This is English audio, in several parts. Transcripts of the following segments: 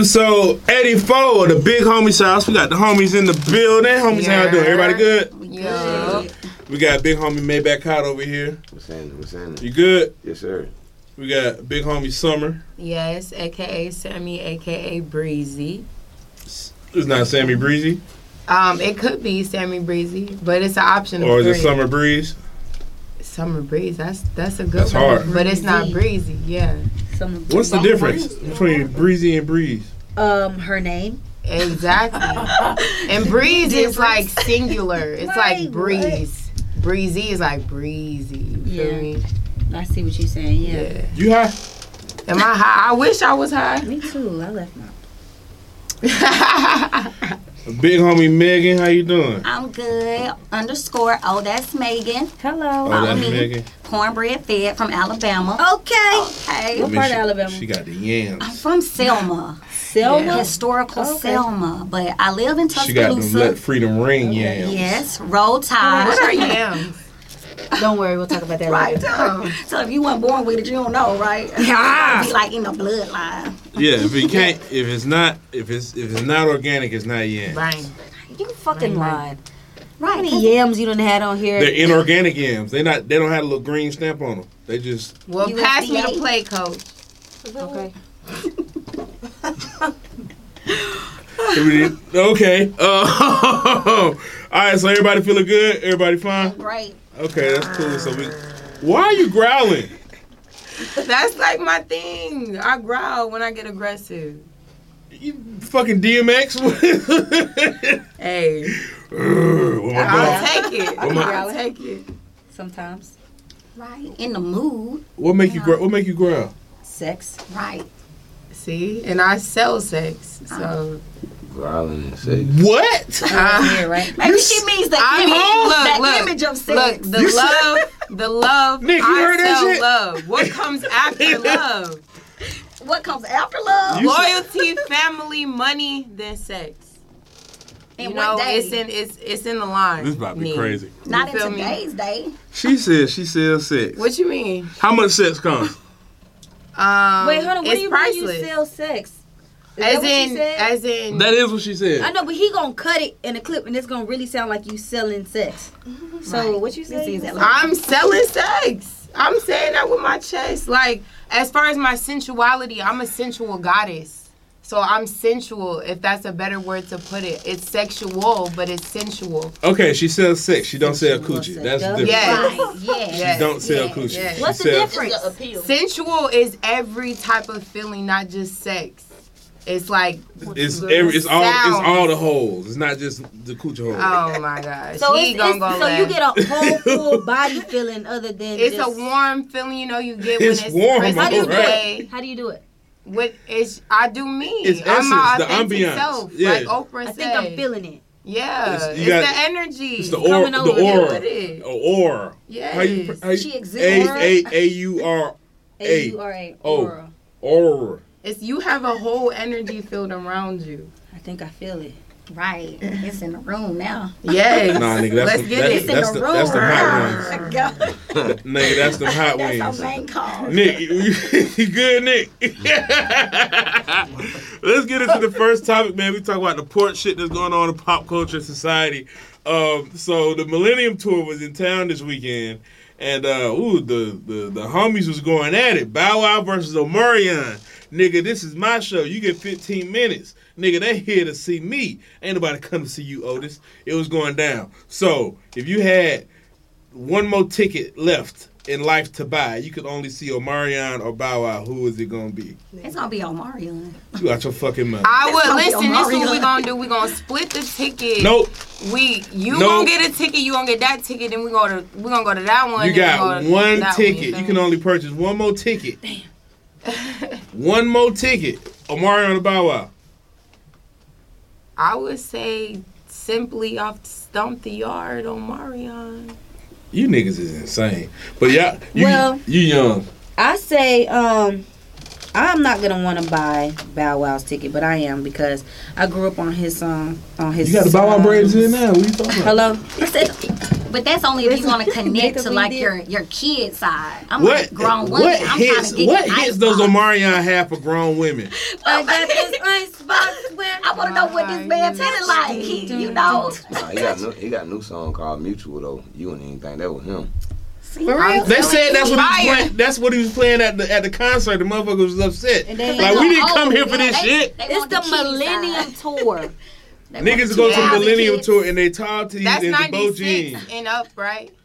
Episode 84 of the Big Homies House. We got the homies in the building. Homies, how you doing? Everybody good? Yeah. We got Big Homie Maybach Hot over here. What's happening? You good? Yes, sir. We got Big Homie Summer. Yes, a.k.a. Sammy, a.k.a. Breezy. It's not Sammy Breezy? It could be Sammy Breezy, but it's an option. Or is it Summer Breeze? Summer Breeze. That's a good That's one. hard. But it's not Breezy, yeah. What's the difference between Breezy and Breeze? Her name. Exactly. And Breeze is like singular. It's like breeze. Breezy is like breezy. You feel me? I see what you're saying, yeah. You high? Am I high? I wish I was high. Me too. I left my... Big Homie Megan, how you doing? I'm good. _. Oh, that's Megan. Hello. Oh, that's Follow me. Megan. Cornbread fed from Alabama. Okay. Okay. What part of Alabama? She got the yams. I'm from Selma. Selma? Historical Selma. But I live in She got them Tuscaloosa. Let Freedom Ring yams. Yes. Roll Tide. What are yams? Don't worry, we'll talk about that Right. later. So if you weren't born with it, you don't know, right? Yeah. Be like in the bloodline. Yeah, if it can't, if it's not organic, it's not yams. Right. You fucking lied. How Right. many yams you done had on here? They're inorganic yams. They don't have a little green stamp on them. They just Well, USDA. pass me the plate, coach. Okay. okay. All right, so everybody feeling good? Everybody fine? Great. Okay, that's cool. So why are you growling? That's like my thing. I growl when I get aggressive. You fucking DMX? Hey, With my I'll dog. take it. What my- I'll take it. Sometimes. Right. In the mood. What make you growl? Sex. Right. See, and I sell sex, so Growling and sex. What? Yeah, right? Maybe she means the I mean, image of sex. look, the love. Nick, you I heard that sell shit? love. What comes after love? What comes after love? You- Loyalty, family, money, then sex. And You know, what day? it's in the line. This about to be Nee. crazy. Not You feel in me? today's day. She said she sells sex. What you mean? How much sex costs? Wait, hold on. What it's do you priceless. mean you sell sex? Is that what she said? As in, That is what she said. I know, but he gonna cut it in a clip, and it's gonna really sound like you selling sex. So Right. what you say? This is like- I'm selling sex. I'm saying that with my chest. Like, as far as my sensuality, I'm a sensual goddess. So I'm sensual, if that's a better word to put it. It's sexual, but it's sensual. Okay, she sells sex. She don't sell coochie. sex. That's the difference. Yes. Right. Yeah. Yes. She don't sell Yeah. coochie. Yeah. She What's the sells- difference? Sensual is every type of feeling, not just sex. It's like It's sounds. all the holes. It's not just the coochie hole. Oh my gosh. So He it's gonna go so last. you get a whole full body feeling other than It's just, a warm feeling, you know, you get It's when it's warm, Christmas alright. Day. How do you do it? I do me. It's I'm my essence, the authentic ambiance. self. Yeah. Like Oprah I said. think I'm feeling it. Yeah. It's- It's, you got- the energy. It's the coming over here aura. with it. Aura. Yes. How you She exists. AUR AURA. Oh. Aura. aura. You have a whole energy field around you. I think I feel it. Right. It's in the room now. Yes. Nah, nigga, that's Let's the, get that's, it. that's, the, that's the hot God. wings. Nigga, that's the hot That's our wings. main call. Nick, you good, Nick? Let's get into the first topic, man. We talk about the port shit that's going on in pop culture and society. So the Millennium Tour was in town this weekend, and the homies was going at it. Bow Wow versus Omarion. Nigga, this is my show. You get 15 minutes. Nigga, they here to see me. Ain't nobody come to see you, Otis. It was going down. So if you had one more ticket left in life to buy, you could only see Omarion or Bow Wow. Who is it gonna be? It's gonna be Omarion. You got your fucking money. I would gonna be listen. This is what Omarion. we gonna do. We gonna split the ticket. Nope. You Nope. gonna get a ticket. You gonna get that ticket. Then we gonna go to that one. You then got we go to one that ticket. feel You can me? only purchase one more ticket. Damn. One more ticket. Omarion or Bow Wow. I would say simply off Stump the Yard on Marion. You niggas is insane. But yeah, Well- you young. I say, I'm not gonna want to buy Bow Wow's ticket, but I am because I grew up on his song. On his. You got the Bow Wow songs. braids in now. What you talking about? Hello. But that's only if you want to connect to like your kid side. I'm like grown women. I'm trying to get what the hits does Omarion have for grown women? I got this icebox where I want to know what this man feeling like. You know. Nah, he got a new song called Mutual though. You wouldn't even think that was him. For real? They said that's what he was playing. That's what he was playing at the concert. The motherfucker was upset. Like we didn't come here for this shit. It's the Millennium Tour. Niggas go to the Millennium Tour and they talk to you That's in the 96 and up, right?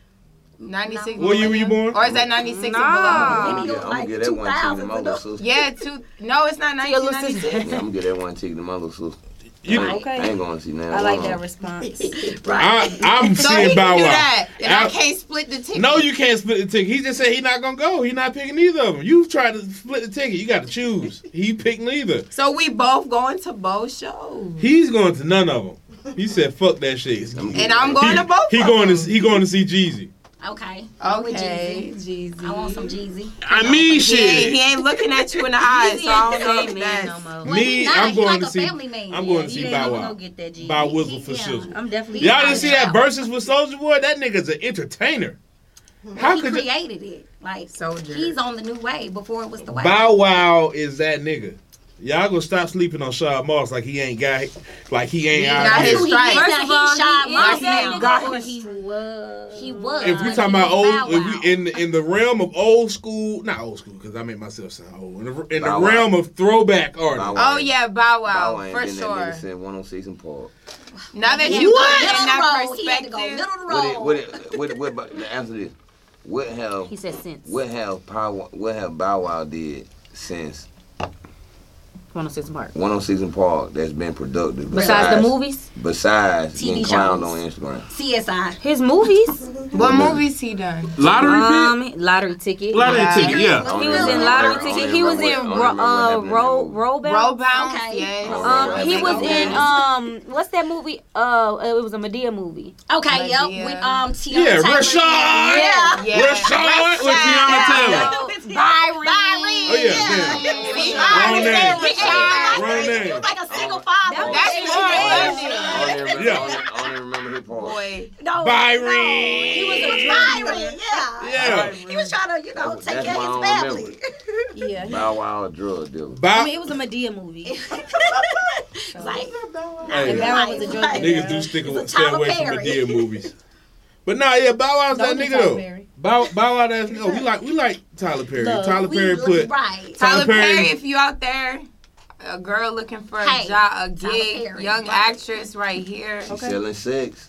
96. What year were you born? Or is that 96 and below? I'm gonna get that one ticket to my little sister. Yeah, no, it's not 1996. Yeah, I'm gonna get that one ticket to my little sister. Okay. I ain't gonna see now. I like that response. I'm So seeing he Bow can do Wow. that, and I can't split the ticket. No, you can't split the ticket. He just said he's not gonna go. He's not picking either of them. You tried to split the ticket. You got to choose. He picked neither. So we both going to both shows. He's going to none of them. He said, "Fuck that shit." And I'm going to both. He going to see Jeezy. Okay. Okay, Jeezy. I want some Jeezy. I mean, shit. He ain't looking at you in the eyes, so I don't know if that's... no more. Me, Well, I'm going like to a see. family man. I'm going to see You Bow ain't Wow. gonna get that G. Bow Wizzle for shizzle. I'm definitely. Y'all didn't see that versus with Soulja Boy? That nigga's an entertainer. How He could you? created it. Like, Soldier. he's on the new way before it was the way. Bow Wow is that nigga. Y'all gonna stop sleeping on Shaw Moss like he ain't out got here. his stripes. First of all, he shot is Moss that now. nigga, or He was. If we but talking he about was old, Bow if Wow. we in the realm of old school, not old school because I make myself sound old. In the Bow Wow. realm of throwback Bow artists. Wow. Oh, yeah, Bow Bow Wow, Wow ain't for been that sure. nigga since 106 and Park. Now that He you had put to it go in that middle of the road. He had to go perspective... middle of the road. Answer this. He said since. What have Bow Wow did since 106 Park. 106 and Park that's been productive? Besides the movies, Besides TV getting clowned on shows. Instagram. CSI. his movies, What movies he done? Lottery Lottery Ticket. Lottery ticket, yeah. He was in Lottery Ticket. He was in Roll Bounce. Roll Bounce, Okay. yes. He was in what's that movie? It was a Medea movie. Okay, Medea. yep. With Tiana Yeah, Taylor. Rashad. Yeah. Rashad with Tiana Taylor. Byron. Oh yeah, Rashad. Wrong name. He was like a single father. That's I don't even Yeah. remember his part. Boy. No, Byron. no, he was a Byron. Yeah. Yeah. He was trying to, take That's care why of I his don't family. Yeah. Bow Wow a drug dealer. Bow. It was a Medea movie. It's like, Hey, And Bow Wow was a drug Like, dealer. niggas do stay Tyler away from Perry. Medea movies. But nah, yeah, Bow Wow's that Don't do nigga Tyler though. Perry. Bow Wow, that's no. We like Tyler Perry. Look, Tyler Perry put right. Tyler Perry, Perry. if you out there, a girl looking for a Hey, job, a Tyler gig, Perry, young right. actress right here. She's selling sex.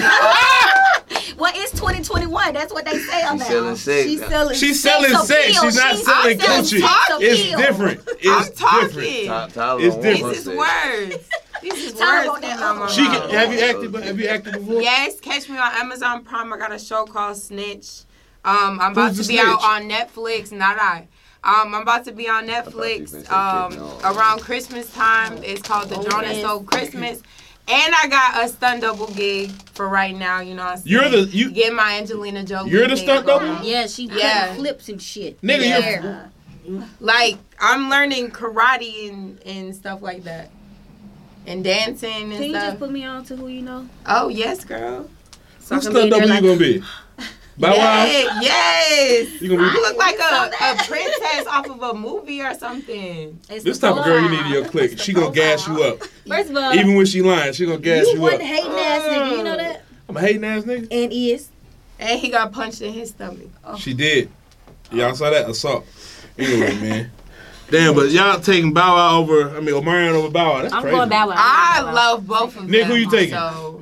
Well, it's 2021. That's what they say on She's that. selling sex. She's selling Sex sex. appeal. She's not She's selling selling coochie. sex It's appeal. different. It's I'm talking. different. Tyler It's on different. one This is sex. words. These is Tyler words on that coming out my She mouth. can, have you acted before? Yes, catch me on Amazon Prime. I got a show called Snitch. I'm about Who's to the be out snitch? on Netflix. Not I. I'm about to be on you Netflix was gonna say Kick Dog. around Christmas time. It's called The Drone That Stole Christmas. And I got a stunt double gig for right now. You know what I'm saying? You Get my Angelina Jolie. You're the thing stunt going. double? Yeah, she Yeah. cutting flips and shit. nigga, Yeah. Like, I'm learning karate and stuff like that. And dancing and Can you stuff. just put me on to who you know? Oh, yes, girl. So I who's can stunt be there double you like- gonna be? Bow Wow? Yes. You gonna be- You look like a princess off of a movie or something. This type of girl you need in your clique. She gonna gas you up. First of all, Even when she lying, she gonna gas you you one up. hating ass nigga. You know that? I'm a hating ass nigga. And is. And he got punched in his stomach. She did. Y'all saw that assault. Anyway, man. Damn, but y'all taking Bow Wow over. I mean, Omarion over Bow Wow. That's I'm crazy. going Bow Wow. I love both of them. Nick, who you taking? So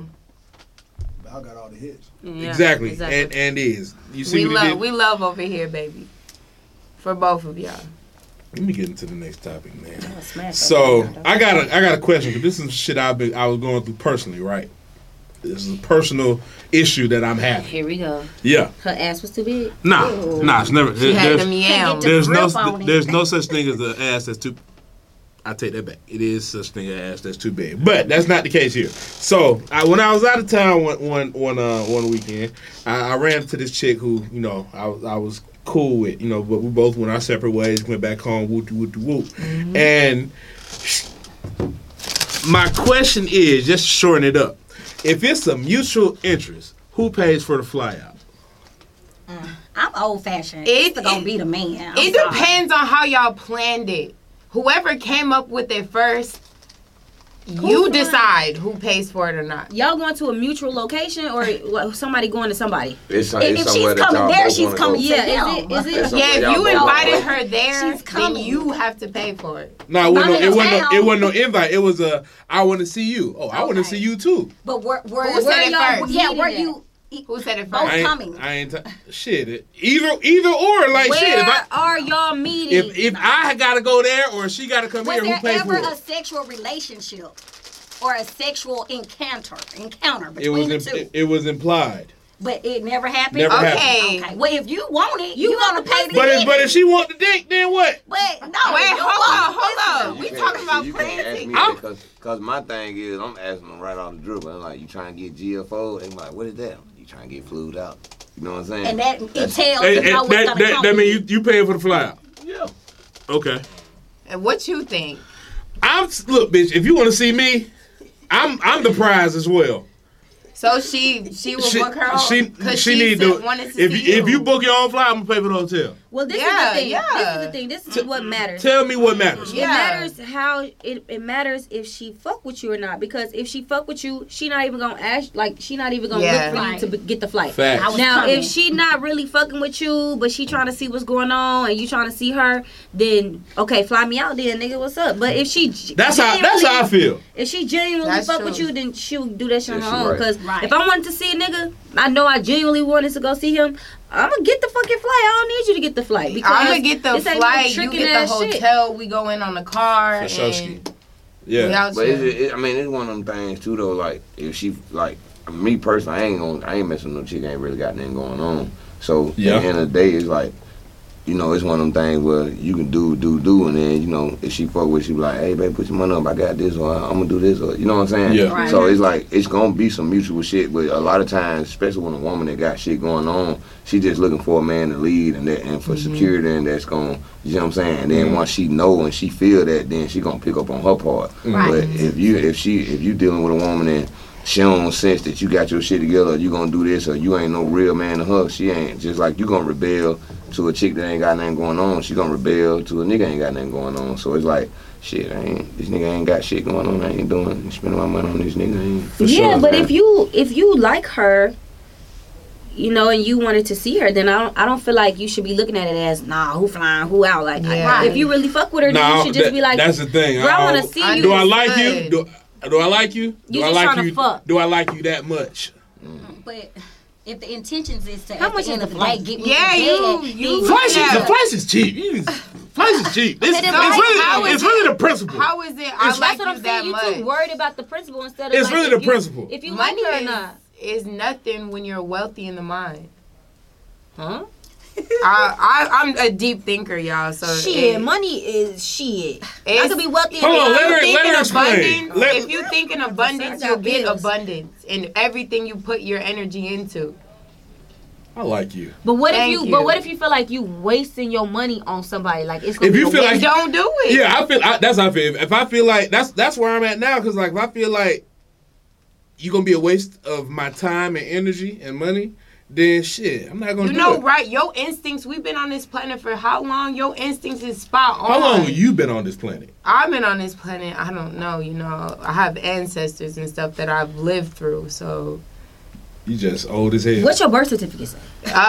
Bow got all the hits. Yeah, Exactly. And is. You see we what he did? love, we love over here, baby. For both of y'all. Let me get into the next topic, man. Oh, smash So that. I got a question because this is shit I was going through personally, right? This is a personal issue that I'm having. Here we go. Yeah. Her ass was too big. Nah, it's never. She had There's, them yams. there's no grip on it. there's no such thing as an ass that's too. I take that back. It is such thing as an ass that's too big, but that's not the case here. So when I was out of town one weekend, I ran into this chick who I was cool with, but we both went our separate ways, went back home, whoop whoop whoop, and my question is, just to shorten it up, if it's a mutual interest, who pays for the fly out? I'm old fashioned. It's It's gonna be the man. It depends on how y'all planned it. Whoever came up with it first, you decide who pays for it or not. Y'all going to a mutual location or somebody going to somebody? It's If she's somewhere that coming y'all there, both she's wanna coming go. to Yeah, them. is it? It's Yeah, somewhere if y'all you both invited wanna go. her there, She's then coming. you have to pay for it. No, it wasn't. Not in town. It wasn't no invite. It was a. I want to see you. Oh, I want to Okay. see you too. But Who where said it y'all? first? Yeah, where Meeting you? Who said it Both first? I ain't, coming. I ain't shit. Either or. Like Where shit. are y'all meeting? If I gotta go there or she gotta come Was here, there who pays ever for a it? sexual relationship or a sexual encounter It between was the two? it was implied. But it never happened. Never happened. Okay. Well, if you want it, you want gonna the pay the But dick. if she want the dick, then what? But no, Wait, you hold on. You We can't- talking about you can't ask me planting. that because my thing is I'm asking them right off the dribble. I'm like, you trying to get GFO? They like, what is that? You trying to get flued out? You know what I'm saying? And that That's- entails you know what's gonna come. That mean you paying for the fly out. Yeah. Okay. And what you think? Look, bitch. If you want to see me, I'm the prize as well. So she will book her own. 'Cause she need to. wanted to If see if you book your own flight, I'm gonna pay for the hotel. Well, this Yeah, is the thing. yeah. This is the thing. This is what matters. Tell me what matters. Yeah. It matters how it matters if she fuck with you or not. Because if she fuck with you, she not even gonna ask. Like she not even gonna Yeah. look for you to get the flight. Facts. I was Now, coming. if she not really fucking with you, but she trying to see what's going on, and you trying to see her, then okay, fly me out, then nigga, what's up? But if she That's how I feel. If she genuinely That's fuck true. with you, then she'll do that shit on Yeah, her she own. right. Because Right. if I wanted to see a nigga, I know I genuinely wanted to go see him. I'm gonna get the fucking flight. I don't need you to get the flight. Because I'm gonna get the this ain't no flight. You tricking get the ass shit. hotel. We go in on the car. For sure, ski. And Yeah. we out But here. I mean, it's one of them things too, though. Like, if she, like, me personally, I ain't messing with no chick. I ain't really got nothing going on. So Yeah. at the end of the day, it's like, you know, it's one of them things where you can do, and then you know, if she fuck with, she be like, hey, babe, put your money up. I got this, or I'm gonna do this, or you know what I'm saying? Yeah. Right. So it's like it's gonna be some mutual shit, but a lot of times, especially when a woman that got shit going on, she just looking for a man to lead and for security, and that's gonna, you know what I'm saying? And then once she know and she feel that, then she gonna pick up on her part. Right. But if you dealing with a woman and she don't sense that you got your shit together, or you gonna do this, or you ain't no real man to her, she ain't. Just like you gonna rebel to a chick that ain't got nothing going on, she gonna rebel to a nigga ain't got nothing going on. So it's like, shit, this nigga ain't got shit going on. I ain't spending my money on this nigga. Yeah, sure, but man. if you like her, you know, and you wanted to see her, then I don't feel like you should be looking at it as who flying, who out. Like Yeah. if you really fuck with her, then No, you should just be like, that's the thing. girl, I want to see I you. Do I like you? Understood. Do I like you? You Do I just like tryna you? fuck. Do I like you that much? But if the intentions is to How at much the end is of the the day flight? get me Yeah, to you- bed, you- then Price Yeah. the price is cheap. Price is cheap. It's how is really the principle. How is it? I It's- like That's what you I'm that saying. You much. too worried about the principle instead of It's like, really if the you- principle. If you Money like her or not, is nothing when you're wealthy in the mind. huh? I'm a deep thinker, y'all. So Shit, money is shit. I it's- could be wealthy. Hold on, and let her thinking explain. abundance, if you think in abundance, I you'll got get bills. abundance in everything you put your energy into. I like you. But what Thank if you? you. But what if you feel like you wasting your money on somebody? Like it's gonna If be you a feel waste. like Don't do it. Yeah, that's how I feel. If I feel like that's where I'm at now, because like if I feel like you're gonna be a waste of my time and energy and money, then shit, I'm not gonna You do know, it. right? Your instincts. We've been on this planet for how long? Your instincts is spot on. How long have you been on this planet? I've been on this planet. I don't know. You know, I have ancestors and stuff that I've lived through. So, You just old as hell. What's your birth certificate say?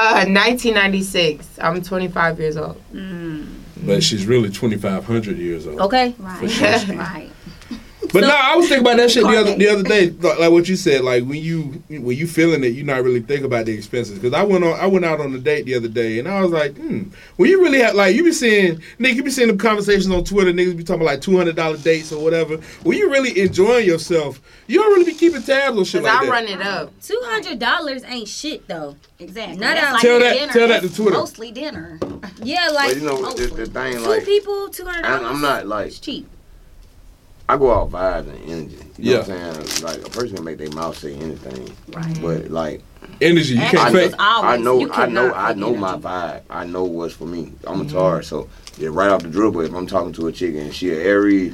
1996. I'm 25 years old. But she's really 2,500 years old. Okay. Right. sure. Right. But no, I was thinking about that shit Carne. the other day, like what you said. Like when you feeling it, you not really thinking about the expenses. Because I went out on a date the other day, and I was like, when you really have like you be seeing the conversations on Twitter, niggas be talking about like $200 dates or whatever. When you really enjoying yourself, you don't really be keeping tabs on shit Cause like I that. run it up. $200 ain't shit though. Exactly. Not That's out- like Tell a that- dinner. tell that to It's Twitter. Mostly dinner. Yeah, like But you know the thing, two like people, $200. I'm not like It's cheap. I go out vibes and energy. You know what Yeah. I'm saying? Like a person can make their mouth say anything, Right. but like Energy, you And can't I fake. it's always- you cannot I fake know my energy. vibe. I know what's for me. I'm a Taurus, so yeah, right off the dribble, if I'm talking to a chick and she an Aries,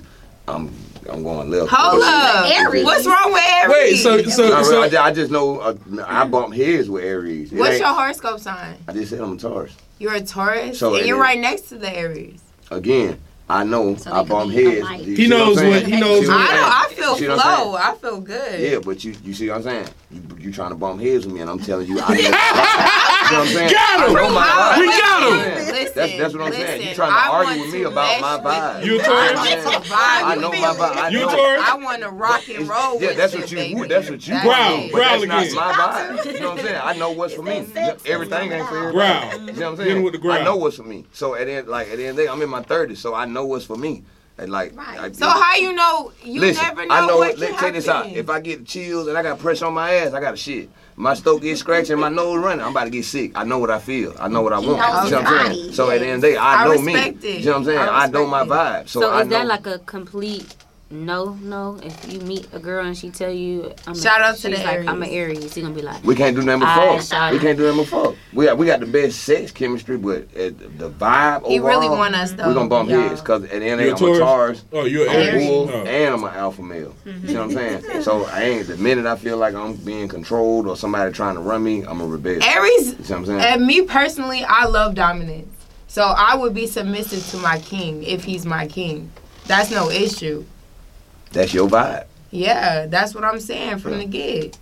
I'm going left. Hold up. Aries. What's wrong with Aries? Wait, so I just know I bump heads with Aries. What's your horoscope sign? I just said I'm a Taurus. You're a Taurus, So and it you're is. right next to the Aries. Again, I know So I they bump could be heads. alike. You He see knows I'm saying? what- he knows See what- I'm saying? I know. I See feel what I'm saying? flow. I feel good. Yeah, but you see what I'm saying? You trying to bump heads with me, and I'm telling you, I know. You know what I'm saying? Got him! I know my vibe. We got him! Listen, That's what I'm saying. You listen, trying to I argue want with to me about my mesh with vibe. You a I Taurus? want to vibe I with know you. my vibe. I You know. Taurus? I want to rock and roll Yeah, with that's you, what you. baby. That's what you. That's Growl, it. But growl that's not again. my vibe. You know what I'm saying? I know what's for me. Everything ain't for everybody. Growl. You know what I'm Hit him saying? with the growl. I know what's for me. So at the end of the day, I'm in my 30s, so I know what's for me. And like, So how you know? You listen, never know I know. what Let's can check this out. happen. If I get chills and I got pressure on my ass, I got to shit. My stomach gets scratched and my nose running, I'm about to get sick. I know what I feel. I know what I want. knows You know what his I'm saying? body, So at the end of the day, I I know me. respect it. You know what I'm saying? I I know my respect vibe. So I is know. that like a complete no? If you meet a girl and she tell you, Shout out to she's the like, Aries. I'm an Aries, you gonna be like, We can't do nothing Aight, but fuck. shawty. We can't do nothing but fuck. We got the best sex chemistry, but the vibe He overall, really want us though. we're gonna bump y'all. heads because at the end of You the day, a I'm a Taurus? Taurus, Oh, you're an I'm a Aries? bull, Oh. and I'm an alpha male. You see what I'm saying? So I ain't the minute I feel like I'm being controlled or somebody trying to run me, I'm a rebel. Aries, You see what I'm saying? and me personally, I love dominance. So I would be submissive to my king if he's my king. That's no issue. That's your vibe. Yeah, that's what I'm saying from the get.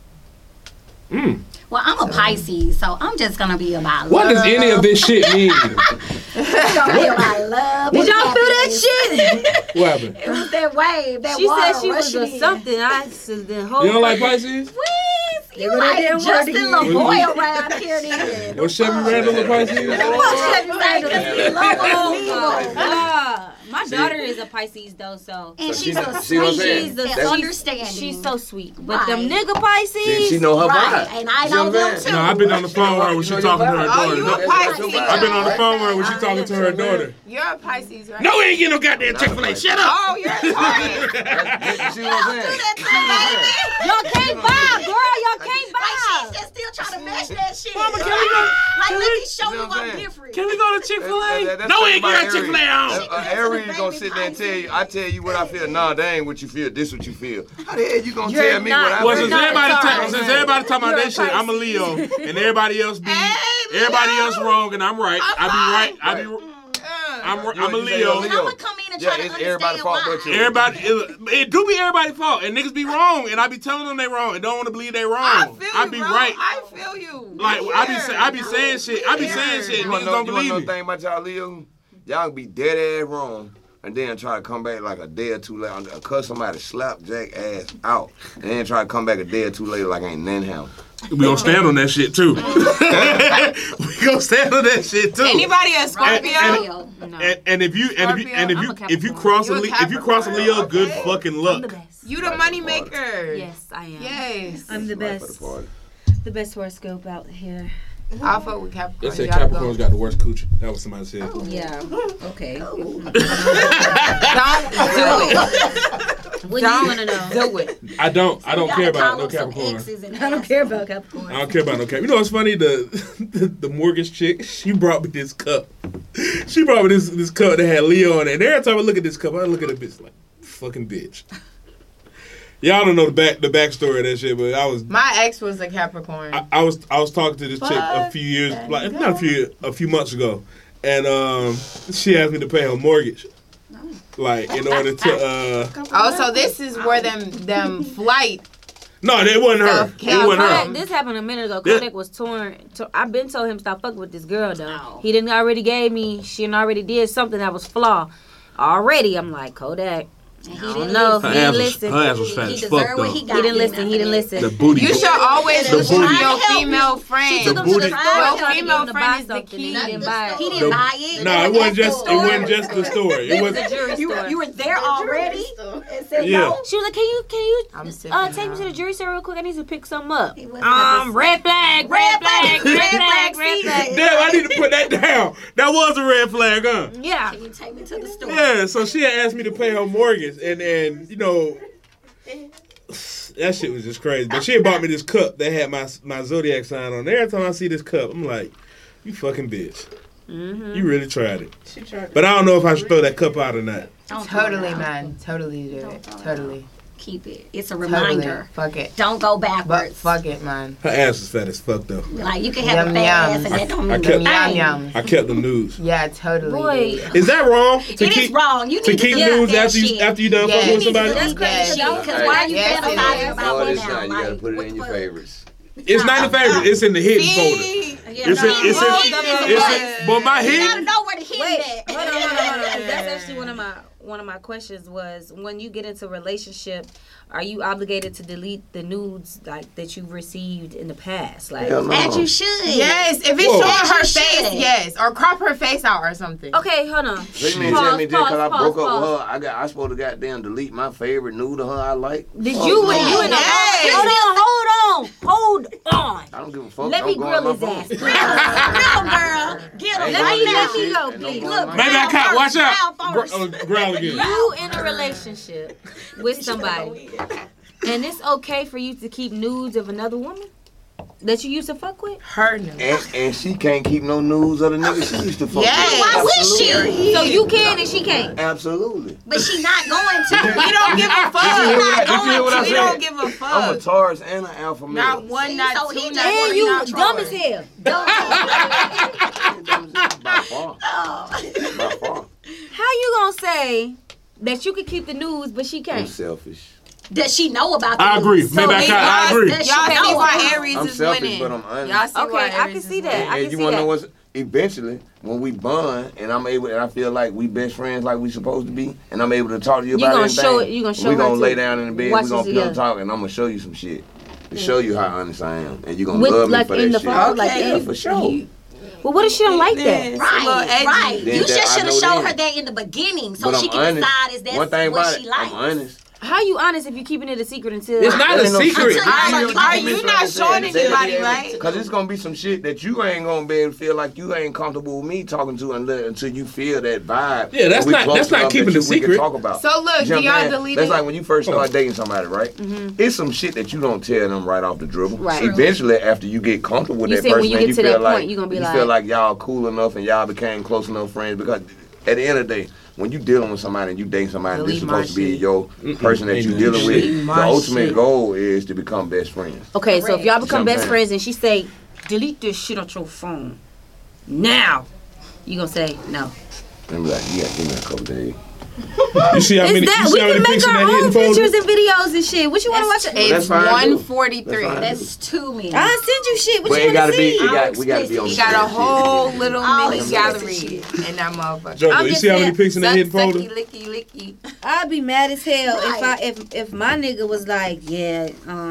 Well, I'm a Pisces, so I'm just gonna be about What love. does any of this shit mean? It's gonna be about love. did and y'all feel that happiness. shit? What happened? It was that wave, that She water said she was a rushing in. something. I said the whole. You don't like Pisces? Please, you They like didn't Justin want to LaBoy around here then. Was Chevy Randall a Pisces? What you say? 'Cause he love Oh people. my God. My daughter is a Pisces though, so And So she's she- so see what I'm sweet saying? and That's- understanding. she's so sweet. But them Right. nigga Pisces. She know her right, vibe. and I You know what I'm them saying? too. No, I've been on the phone with her when she talking to her Oh, daughter. you a That's Pisces? your vibe. I've been on the phone with her when she talking to her daughter. You're a Pisces, right? No, we ain't getting no goddamn Chick-fil-A. Shut up. Oh, you're a Taurus. You see what I'm saying? You see what I'm saying? Y'all can't buy, girl. Y'all can't Like buy. she's just still trying to match that shit. Mama, can we go? Like, can let we- me show you You know what I'm I'm saying? different. Can we go to Chick-fil-A? That's No, we ain't my getting Aries. Chick-fil-A on. Aries gonna sit there and tell you, I tell you what I feel. Nah, that ain't what you feel. This what you feel. How the hell you gonna You're tell me not- what I Well, feel? since not everybody, a talking, Taurus. since everybody talking about You're that a shit, I'm a Leo, and everybody else be else wrong, and I'm right. I be right. I'm a Leo. And I'ma come in and Yeah, try to it's understand everybody's fault why. but you. Everybody, it do be everybody's fault, and niggas be wrong, and I be telling them they wrong, and don't want to believe they I wrong. feel I you, be bro. right. I feel you. Like I be saying shit. I be saying shit. You Niggas wanna know, don't you wanna know believe the me. thing about y'all Leo? Y'all be dead ass wrong. And then try to come back like a day or two later, cuss somebody slapjack ass out, and then try to come back a day or two later like ain't nothing happened. We gonna stand on that shit too. We gonna stand on that shit too. Anybody a Scorpio? No. And if you Scorpio. if you cross You a if you cross a Leo, Capricorn, good okay. fucking I'm luck. the best. You the money maker. Yes, I am. Yes. I'm the Life of best. the party. The best horoscope out here. I fuck with Capricorn. They said Y'all Capricorn's go. got the worst coochie. That was somebody said. Yeah. Okay. Don't do it. What do you want to know? Do it. I don't care about no Call them some Capricorn. X's and I don't care about Capricorn. I don't care about no Cap. You know what's funny? The mortgage chick, she brought me this cup. She brought me this cup that had Leo in it. And every time I look at this cup, I look at the bitch like, fucking bitch. Y'all don't know the backstory of that shit, but I was My ex was a Capricorn. I was talking to this chick a few years, like not a few months ago, and she asked me to pay her mortgage, like in order to. Oh, so this is where them flight. No, it wasn't her. It wasn't her. This happened a minute ago. Yeah. Kodak was torn. I've been told him stop fucking with this girl though. He didn't already gave me. She already did something that was flaw. Already, I'm like Kodak. he don't didn't know. Her He ass didn't was, listen. her ass was fat He as deserved fuck what though. he He got. didn't listen. He didn't listen. The booty. You should always The listen to booty. your female friend. She took him The to the booty. store. Your Tried to get female him to friend buy is the something. key. And he didn't buy He it. didn't buy it. No, it wasn't just the story. It was The jury You store. were there already and said Yeah. no. She was like, "Can you I'm sick take me to the jury store real quick? I need to pick something up." He was Red flag, red flag, red flag, red flag. Damn, I need to put that down. That was a red flag, huh? Yeah. Can you take me to the store? Yeah, so she had asked me to pay her mortgage, and you know, that shit was just crazy. But she had bought me this cup that had my zodiac sign on. Every time I see this cup, I'm like, you fucking bitch. Mm-hmm. You really tried it. But I don't know if I should throw that cup out or not. Totally, man. Totally do it. Totally. Keep it. It's a Totally. reminder. Fuck it. Don't go But backwards. fuck it, man. Her ass is fat as fuck though. Like you can have Yum, a fat ass yum. and that don't I mean kept- nothing. Yum, yum. I kept them nudes. Yeah, totally. Boy, dude. Is that wrong? To It is wrong. You To need to keep delete nudes that after you shit. done Yeah, fucking you with need to somebody? delete that shit. Because why are you Yes, it fantasizing is. about No, one it's now? not. You gotta Like, put it what in the your fuck? favorites. It's not the favorite. It's in the hidden folder. See? Yeah, It's no, in, it's in, but my you gotta hidden. know where the hidden wait, at. hold on. That's actually one of my questions was when you get into a relationship, are you obligated to delete the nudes like that you've received in the past? Like, Hell no. As you should. Yes, if it's Whoa. showing her As you face, should. yes. Or crop her face out or something. okay, hold on. So you mean tell me just because I broke up with her, I supposed to goddamn delete my favorite nude of her I like? Did Fuck you no. when you in a Yes. hold on. I don't give a fuck. Let Don't me go grill on my his phone. ass. Come, girl. Get I him. ain't Let going me- to let that me shit, go, and don't please. go Look, on my Maybe I can't. Watch out. Growl first. Growl again. You in a relationship with somebody, and it's okay for you to keep nudes of another woman that you used to fuck with? Her no. And she can't keep no news of the nigga she used to fuck Yes. with. Why would she? Absolutely. So you can and she can't. Absolutely. But she not going to. We don't give a Did you hear what I- fuck. did you hear what I We said? don't give a I'm a fuck. Taurus and an alpha male. Not one, See, not so two, he not just- And three, you not dumb four. as hell. By far. By far. How you gonna say that you could keep the nudes but she I'm can't? selfish. Does she know about I agree. this? Maybe I agree. Does she Y'all see know why about it? Aries I'm is selfish, winning. but I'm honest. Y'all see Okay, why I can Aries see is that. winning. I And can you see wanna know that. what's eventually when we bond and I'm able and I feel like we best friends like we supposed to be and I'm able to talk to you You about gonna everything. show it- you gonna show we her gonna too. lay down in the bed, Watch we gonna this pillow together. talk and I'm gonna show you some shit. To show you how honest I am. And you gonna With, love me like, for in that the shit. phone, like, yeah, in- for sure. Well, what if she don't like that? It's a little edgy. Right. Then You that- just I should have know showed then. her that in the beginning so But she I'm can honest. decide if that's One thing what about she it, likes. I'm honest. How you honest if you keeping it a secret until? It's not a Ain't no secret. Until you Are you not showing anybody, right? Because it's going to be some shit that you ain't going to be able to feel like you ain't comfortable with me talking to until you feel that vibe. Yeah, that's We not- close that's not enough keeping that the we can secret. talk about. So look, You do know what I'm y'all saying? delete That's it? like when you first start dating somebody, right? It's some shit that you don't tell them right off the dribble. Right. Eventually, after you get comfortable with You that said when person, you and get you to feel that like point, you gonna be you like- feel like y'all cool enough and y'all became close enough friends. Because at the end of the day, when you dealing with somebody and you dating somebody that's Delete my supposed to be shit. your person that you Amen. dealing with, Delete the my ultimate shit. goal is to become best friends. Okay, so if y'all become Something. best friends and she say, delete this shit on your phone now, you gonna say no? And be like, you got to give me a couple days. You see how It's many? that You we see how many can make pictures in our that own hidden folder? pictures and videos and shit. What you want to watch? It's That's fine, too. 143. That's fine. That's too many. I send you shit. What But you it want gotta to be. see? We got to be on. He the got a same whole shit. little Oh, mini it's gallery shit. in that motherfucker. Jojo, I'm you just see how many saying, pictures in that hidden folder? Sucky, licky, licky. I'd be mad as hell Right. if my nigga was like, yeah,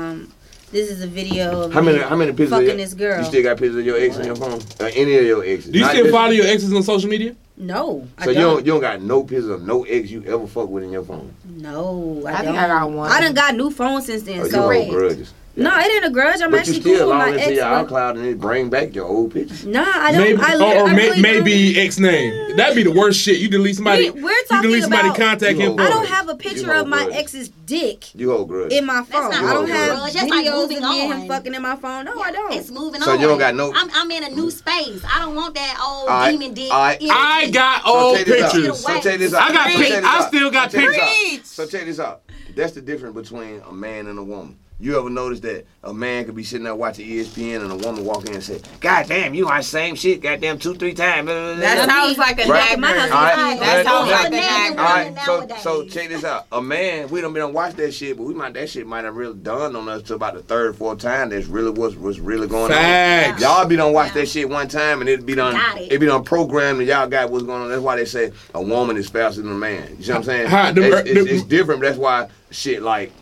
this is a video of How me many pictures? fucking of this girl. You still got pictures of your ex on your phone? Any of your exes? Do you Not still just- follow your exes on social media? No, So I you don't got no pictures of no ex you ever fucked with in your phone? No, I think I got one. I done got new phones since then. Or you So hold grudges? no, it ain't a grudge. I'm But you actually still cool with log my into ex. your but- iCloud and it bring back your old pictures. Nah, I don't. Maybe, I or really maybe ex name. That'd be the worst shit. You delete somebody. We're you talking delete somebody about- contact You info. hold I don't grudges. have a You picture hold of my grudges. ex's dick You hold grudges. in my phone. not I don't a have grudge. That's like videos moving of me and him on. fucking in my phone. No, I don't. It's moving So on. you don't got no- I'm in a new space. I don't want that old Alright, demon dick. alright. I got So old check this out. pictures. So check this out. I got So pic- check this I out. still got So check this out. pictures. So check this out. That's the difference between a man and a woman. You ever notice that a man could be sitting there watching ESPN and a woman walk in and say, "God damn, you watch the same shit, goddamn 2-3 times." That sounds like a Right. nagger. All right. That sounds Yeah. like a nagger. All right, so Nowadays. check this out. A man, we done watched that shit, but that shit might have really dawned on us to about the third or fourth time. That's really what's really going Facts. on. Y'all be done watch that shit one time and it be done. Got it. It be done programmed and y'all got what's going on. That's why they say a woman is faster than a man. You see what I'm saying? It's different. That's why shit like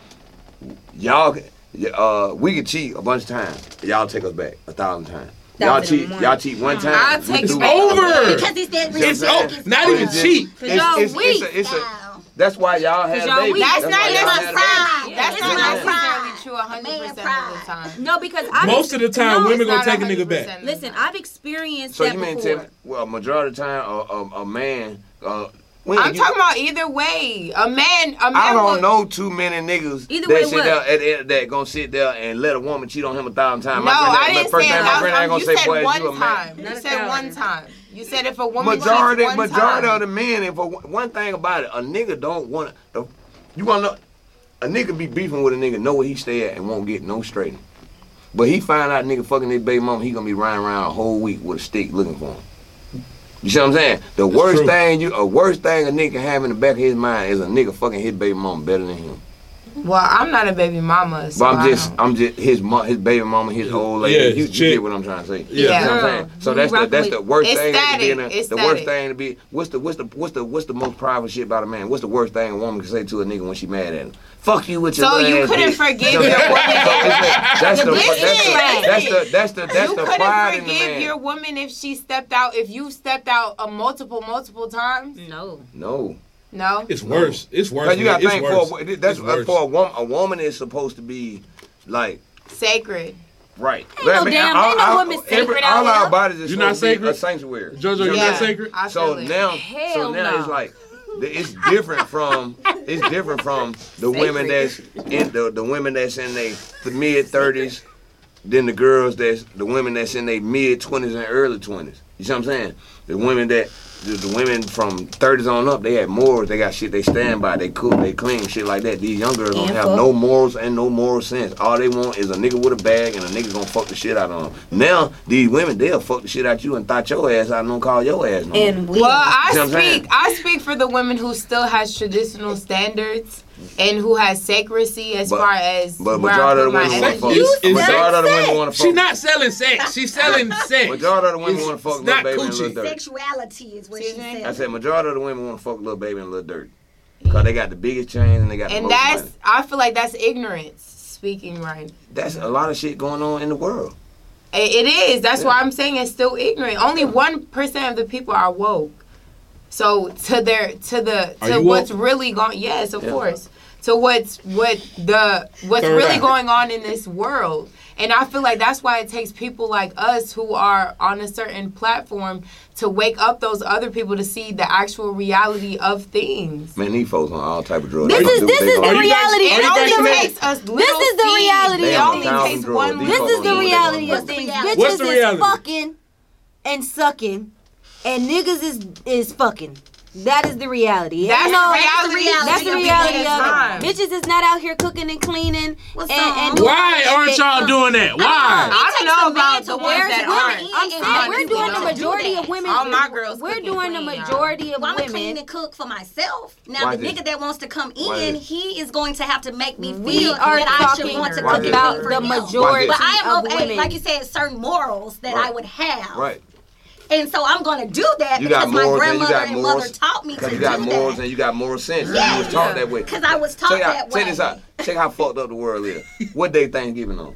y'all. We can cheat a bunch of times. Y'all take us back 1,000 times. Y'all cheat. Y'all cheat one time. I'll we take through. it back. Over. Because it's that It's respect. not even cheat. That's why y'all have y'all babies. weak. That's not why y'all have necessarily. babies. That's It's not my necessarily pride. true 100% of the time. No, because I Most of the time, No, women it's gonna not take a nigga 100% back. of the listen. time. I've experienced So that you mean before. tell me, well, majority of the time, a man. I'm talking about either way. A man. I will- don't know too many niggas Either that way, sit what? there at the end of that gonna sit there and let a woman cheat on him 1,000 times. No, I didn't say first thing my that. granddad gonna You say, said boy, one you a man. time. Not You a said one thousand. time. You said if a woman majority cheats one time. of the men, and for one thing about it, a nigga don't want to. You want to know? A nigga be beefing with a nigga, know where he stay at, and won't get no straightening. But he find out nigga fucking his baby mama, he gonna be riding around a whole week with a stick looking for him. You see what I'm saying? The worst thing a nigga can have in the back of his mind is a nigga fucking his baby mama better than him. Well, I'm not a baby mama, so But I'm just his baby mama, his old lady. Yeah, you get what I'm trying to say? Yeah. You know what I'm saying? So that's the worst It's thing that static. can be It's the worst static. thing to be. What's the most private shit about a man? What's the worst thing a woman can say to a nigga when she mad at him? Fuck you with your So little you ass couldn't dick. forgive You know your what I'm saying? woman. That's the You couldn't pride in the forgive man. your woman if she stepped out. If you stepped out multiple times. No. No. No. It's worse. It's worse. But you gotta It's think worse. for a woman is supposed to be like Sacred. right. no damn- ain't no woman sacred out all our here. bodies is You're not supposed to be sacred? a sanctuary. JoJo, you're Yeah. not sacred? I So feel it. now, Hell no. it's like it's different from the women that's in the women that's in their mid 30s, than the girls the women that's in their mid 20s and early 20s. You see what I'm saying? The women from 30s on up, they have morals. They got shit they stand by. They cook, they clean, shit like that. These young girls don't And have fuck. no morals and no moral sense. All they want is a nigga with a bag, and a nigga gonna fuck the shit out of them. Now these women, they'll fuck the shit out you and thought your ass out and don't call your ass no more. And we. Well, You know what I'm saying? I speak for the women who still has traditional standards and who has sacrecy as But- far as But where I majority of put the my women want to fuck. energy. You Majority of the women want to fuck. She's not selling sex. She's selling sex. Majority of the women It's want to fuck not little baby and coochie. little dirty. Sexuality is what she Excuse me? said. I said majority of the women want to fuck little baby and little dirty. Cause they got the biggest chains and they got the And most that's, money. I feel like that's ignorance speaking right. That's a lot of shit going on in the world. It is. That's why I'm saying it's still ignorant. Only 1% of the people are woke. So Are you what's woke? really going, yes, of Yeah. course. To what's Third really eye. going on in this world. And I feel like that's why it takes people like us who are on a certain platform to wake up those other people to see the actual reality of things. Man, these folks on all type of drugs. This They is do this what is they the Are want. you guys- reality are It you guys of only connected? takes us little This is the seeds. reality It of only things. takes one These This folks is the do what they reality want. of things. reality? What's Bitches the is reality? fucking and sucking, and niggas is fucking. That is the reality. That's Ain't the no- reality. That's the of reality today's of time. it. Bitches is not out here cooking and cleaning What's and wrong? doing Why all aren't that y'all shit. doing that? Why? I don't know about the to ones where that women aren't. in I'm and saying honestly we're doing the don't do majority that. of women. All my girls We're cook doing and the clean, y'all. majority of Well, I'm women. clean and cook for myself. Now, Why the is nigga it? that wants to come Why is in, it? he is going to have to make me We feel are that I should talking want to Why cook is and it? clean about for the him. majority But I am of okay, women. like you said, certain morals that Right. I would have. Right. And so I'm going to do that You because got my morals and you grandmother got and morals. mother taught me to Because do you got morals that. and you got moral sense. Yeah. You was taught that way. Because I was taught that way. Check this out. Check how fucked up the world is. What day Thanksgiving on?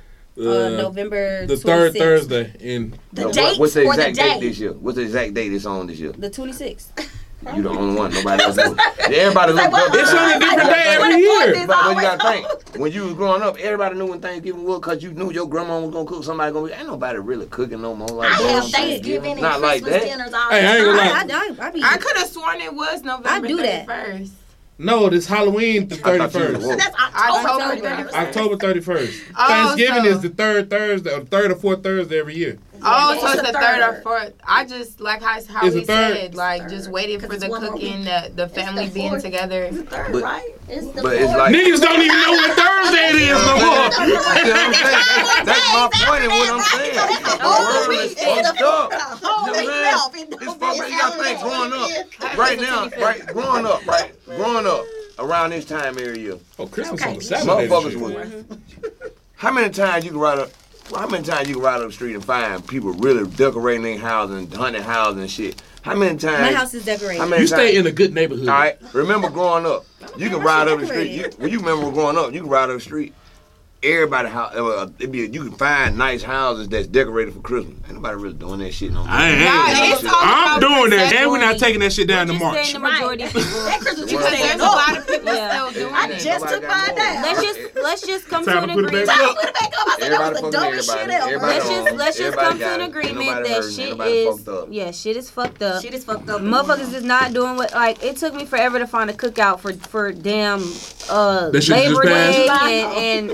November The third 26th. Thursday in The No, date what's the or the exact date day? this year? What's the exact date it's on this year? The 26th. You the only one. Nobody else knows. Everybody looked up. It's on a different day every year. But you gotta think, when you was growing up, everybody knew when Thanksgiving was because you knew your grandma was gonna cook. Somebody gonna be. Ain't nobody really cooking no more like I that have on Thanksgiving and Not like Christmas that. dinners all Hey, the I ain't gonna time. lie. I could have sworn it was November I do that. 31st. No, this Halloween the I thought you was 31st. woke. That's October October 31st. 31st. October 31st. Oh, Thanksgiving so- is the third Thursday, or third or fourth Thursday every year. Oh, It's so it's the the third or third. fourth. I just like how It's we the third. said, like just waited for Because the it's one more cooking, week. the family the being fourth. together. Third, But- right? It's the But it's fourth. like Niggas don't even know what Thursday it is no more. You know what I'm saying? That's my point in what I'm saying. The world is fucked up. You know what I'm saying? It's fucked up. You gotta think growing up. Right now, growing up around this time every year. Oh, Christmas Okay. on the Saturday. Motherfuckers shit. was. How many times you can ride up? How many times you can ride up the street and find people really decorating their house and hunting houses and shit? How many times? My house is decorated. How many You times? stay in a good neighborhood. All right. Remember growing up, you can ride up the street. decorated. When you remember growing up, you can ride up the street. Everybody house, you can find nice houses that's decorated for Christmas. Ain't nobody really doing that shit no more. I ain't. Nah, it's all I'm about doing that, and we're not perception. taking that shit down to Just March. saying the majority of people. That Christmas Because tree there's staying a up. lot of people Yeah. still doing I it. just took mine down. Let's just come to Time an to put it back agreement. up. Put it back up. I said Everybody that was the fucking dumbest shit everybody. ever. Everybody home. Let's just Everybody come to got an it. Ain't agreement nobody that hurting. shit Ain't nobody is fucked up. yeah, shit is fucked up. Shit is fucked up. Motherfuckers is not doing what like it took me forever to find a cookout for damn That shit just Labor Day passed? and all that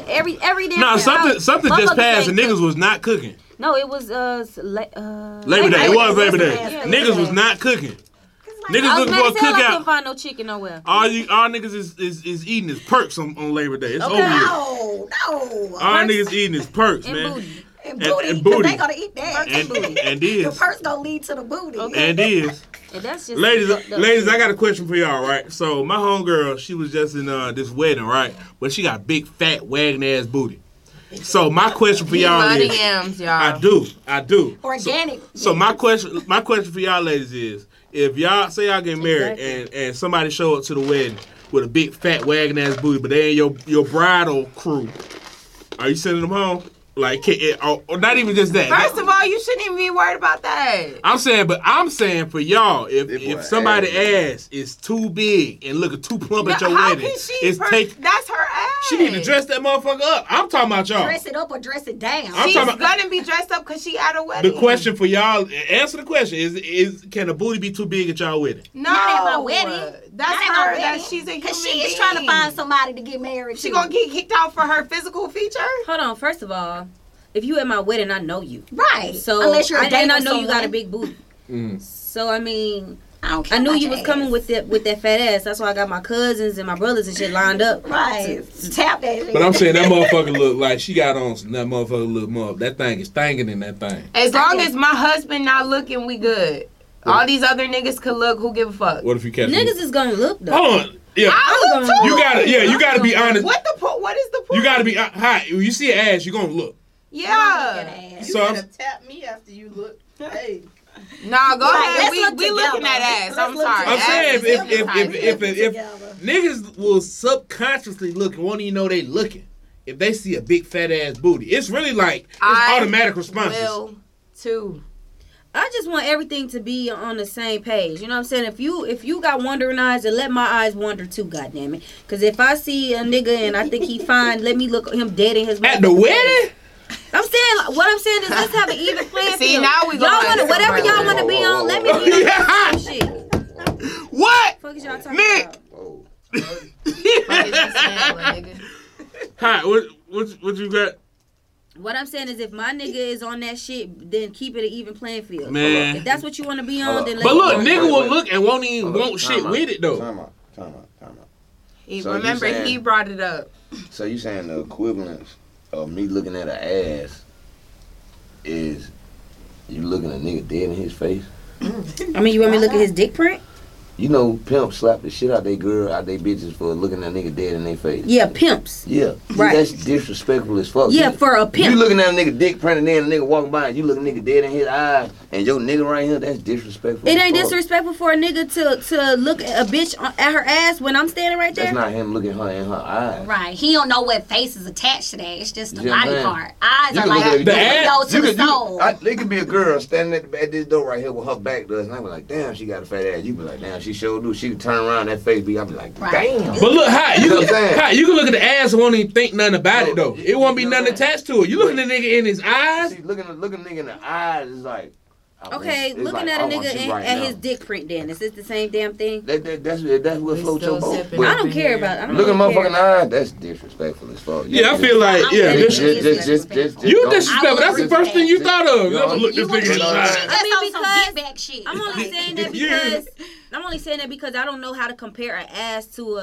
every damn. No, something just Motherfuckers passed and ain't niggas was not cooking. No, it was Labor Day. It was Labor Day. Yeah, Niggas was not cooking. Niggas I was looking mad for a as hell I couldn't cookout. find no chicken nowhere. All niggas is eating is perks on Labor Day. It's over with. No. All niggas eating is perks, And man. booty. And booty. and 'Cause booty. they gonna eat that. And The is. purse gonna lead to the booty. And is. And that's just Ladies, I I got a question for y'all, right? So my homegirl, she was just in this wedding, right? But she got big, fat, wagging ass booty. So my question for y'all Love the is, yams, y'all. I do. Organic. So my question for y'all ladies is, if y'all say y'all get married and somebody show up to the wedding with a big, fat, wagging ass booty, but they ain't your bridal crew, are you sending them home? Like, or not even just that. First of all, you shouldn't even be worried about that. I'm saying for y'all, if somebody's ass is too big and looking too plump at your How wedding, can she that's her ass. she need to dress that motherfucker up. I'm talking about y'all. Dress it up or dress it down. I'm She's talking about- gonna be dressed up because she at a wedding. The question for y'all, answer the question, is can a booty be too big at y'all wedding? No, Not at my wedding. That's Not at my her. wedding. That she's a human Cause she is being. trying to find somebody to get married She to. gonna get kicked out for her physical feature? Hold on. First of all, if you at my wedding, I know you. Right. So unless you're I dating know you got a someone. big booty. So I mean, I don't care I knew about you your was coming ass. with that fat ass. That's why I got my cousins and my brothers and shit lined up. Right. Tap that shit. But I'm saying that motherfucker look like she got on some. That motherfucker look more. That thing is stinking in that thing. As long as my husband not looking, we good. All these other niggas could look. Who give a fuck? What if you catch me? Niggas is gonna look though. Hold on. Yeah. I look too. You gotta be honest. What is the point? You gotta be hot. When you see an ass, you gonna look. Yeah. You So gotta tap me after you look. Hey. Nah, go Right, ahead. let's We look looking together. at ass. I'm Let's look sorry. I'm together. saying Ass is advertising. if niggas will subconsciously look and won't even know they looking if they see a big fat ass booty. It's really like it's I automatic responses. will too. I just want everything to be on the same page. You know what I'm saying? If you got wandering eyes, then let my eyes wander too, goddammit. Because if I see a nigga and I think he fine, let me look him dead in his At the wedding? I'm saying, what I'm saying is let's have an even playing See, field. now we y'all going wanna, into whatever some y'all want to be on, let me be on that same shit. What? Fuck is y'all talking Nick. about? Oh. Fuck is you saying, little nigga? Hi, what you got? What I'm saying is if my nigga is on that shit, then keep it an even playing field. Man. If that's what you want to be on, Hold then up. let But it look, go. nigga will look and won't even Hold up. want shit Time out. with it though. Time out. He, So you remember, saying- he brought it up. So you saying the equivalence of me looking at an ass is you looking a nigga dead in his face? I mean, you want me to look at his dick print? You know, pimp slap the shit out they girl, out they bitches for looking at nigga dead in their face. Yeah, pimps. Yeah. See, Right. that's disrespectful as fuck. Yeah, for a pimp. You looking at a nigga dick print and then a nigga walking by and you looking nigga dead in his eyes and your nigga right here, that's disrespectful. It as ain't fuck. disrespectful for a nigga to look at a bitch at her ass when I'm standing right there. That's not him looking her in her eyes. Right. He don't know what face is attached to that. It's just the You know what body I'm saying? part. Eyes You are can look like at the the window ass. to the soul. There could be a girl standing at this door right here with her back to us, and I be like, damn, she got a fat ass. You be like, damn, she sure do. She could turn around, that face be, I be like, Right. damn. But look, hi, you You know what I'm saying? can, hi, you can look at the ass and won't even think nothing about it though. No, It won't be you know nothing what I'm attached to it. You looking at the nigga in his eyes. See, looking nigga in the eyes is like, I Okay, mean, it's looking like, at I a want nigga you right at now. his dick print then. Is this the same damn thing? That's what We floats your still boat. sipping. But I don't care about I don't look at really motherfucking care. eyes, that's disrespectful as fuck. Yeah, I feel like yeah. Just- This, you don't- disrespectful. That's the first thing you thought of. Yeah. Look this nigga in his eyes. I mean, That's on some because- get back shit. I'm only saying that Yeah. because I'm only saying that because I don't know how to compare an ass to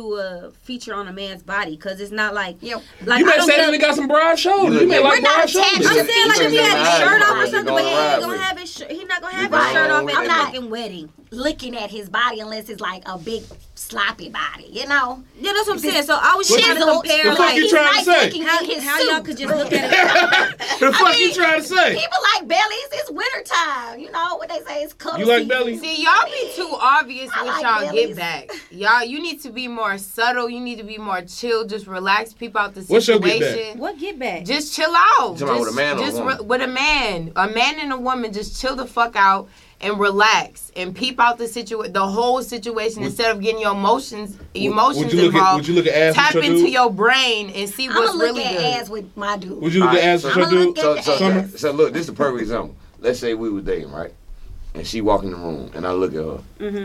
a feature on a man's body because it's not like Yep. like You I may don't say that look- nigga got some broad shoulders. You You may look- like We're not broad attached shoulders. to I'm saying like if he Pictures had in his the shirt eyes, off or like something, you but he gonna ain't ride gonna with. have his shirt. He's not gonna have Right. his shirt off at I'm the not- fucking wedding. Looking at his body unless it's like a big sloppy body, you know? Yeah, that's what I'm saying. So I was What trying to Chiseled. compare the fuck like you trying to say? how y'all could just look at it. The fuck you trying to say? People like bellies. It's wintertime. You know what they say? It's cuddle You like season. belly? See, y'all be too obvious I with like y'all bellies. get back. Y'all, you need to be more subtle. You need to be more chill. Just relax. Peep out the What's your get situation. back? What get back? Just chill out. You talking about with a man or a just woman? with a man and a woman. Just chill the fuck out and relax and peep out the whole situation instead of getting your emotions Would you look at involved. would you look at ass Tap with your into dude? your brain and see I'm what's gonna look really at good. ass with my dude. Would you look at ass with your I'ma dude? look at the ass. So look, this is a perfect example. Let's say we was dating, right? And she walk in the room and I look at her. Mm-hmm.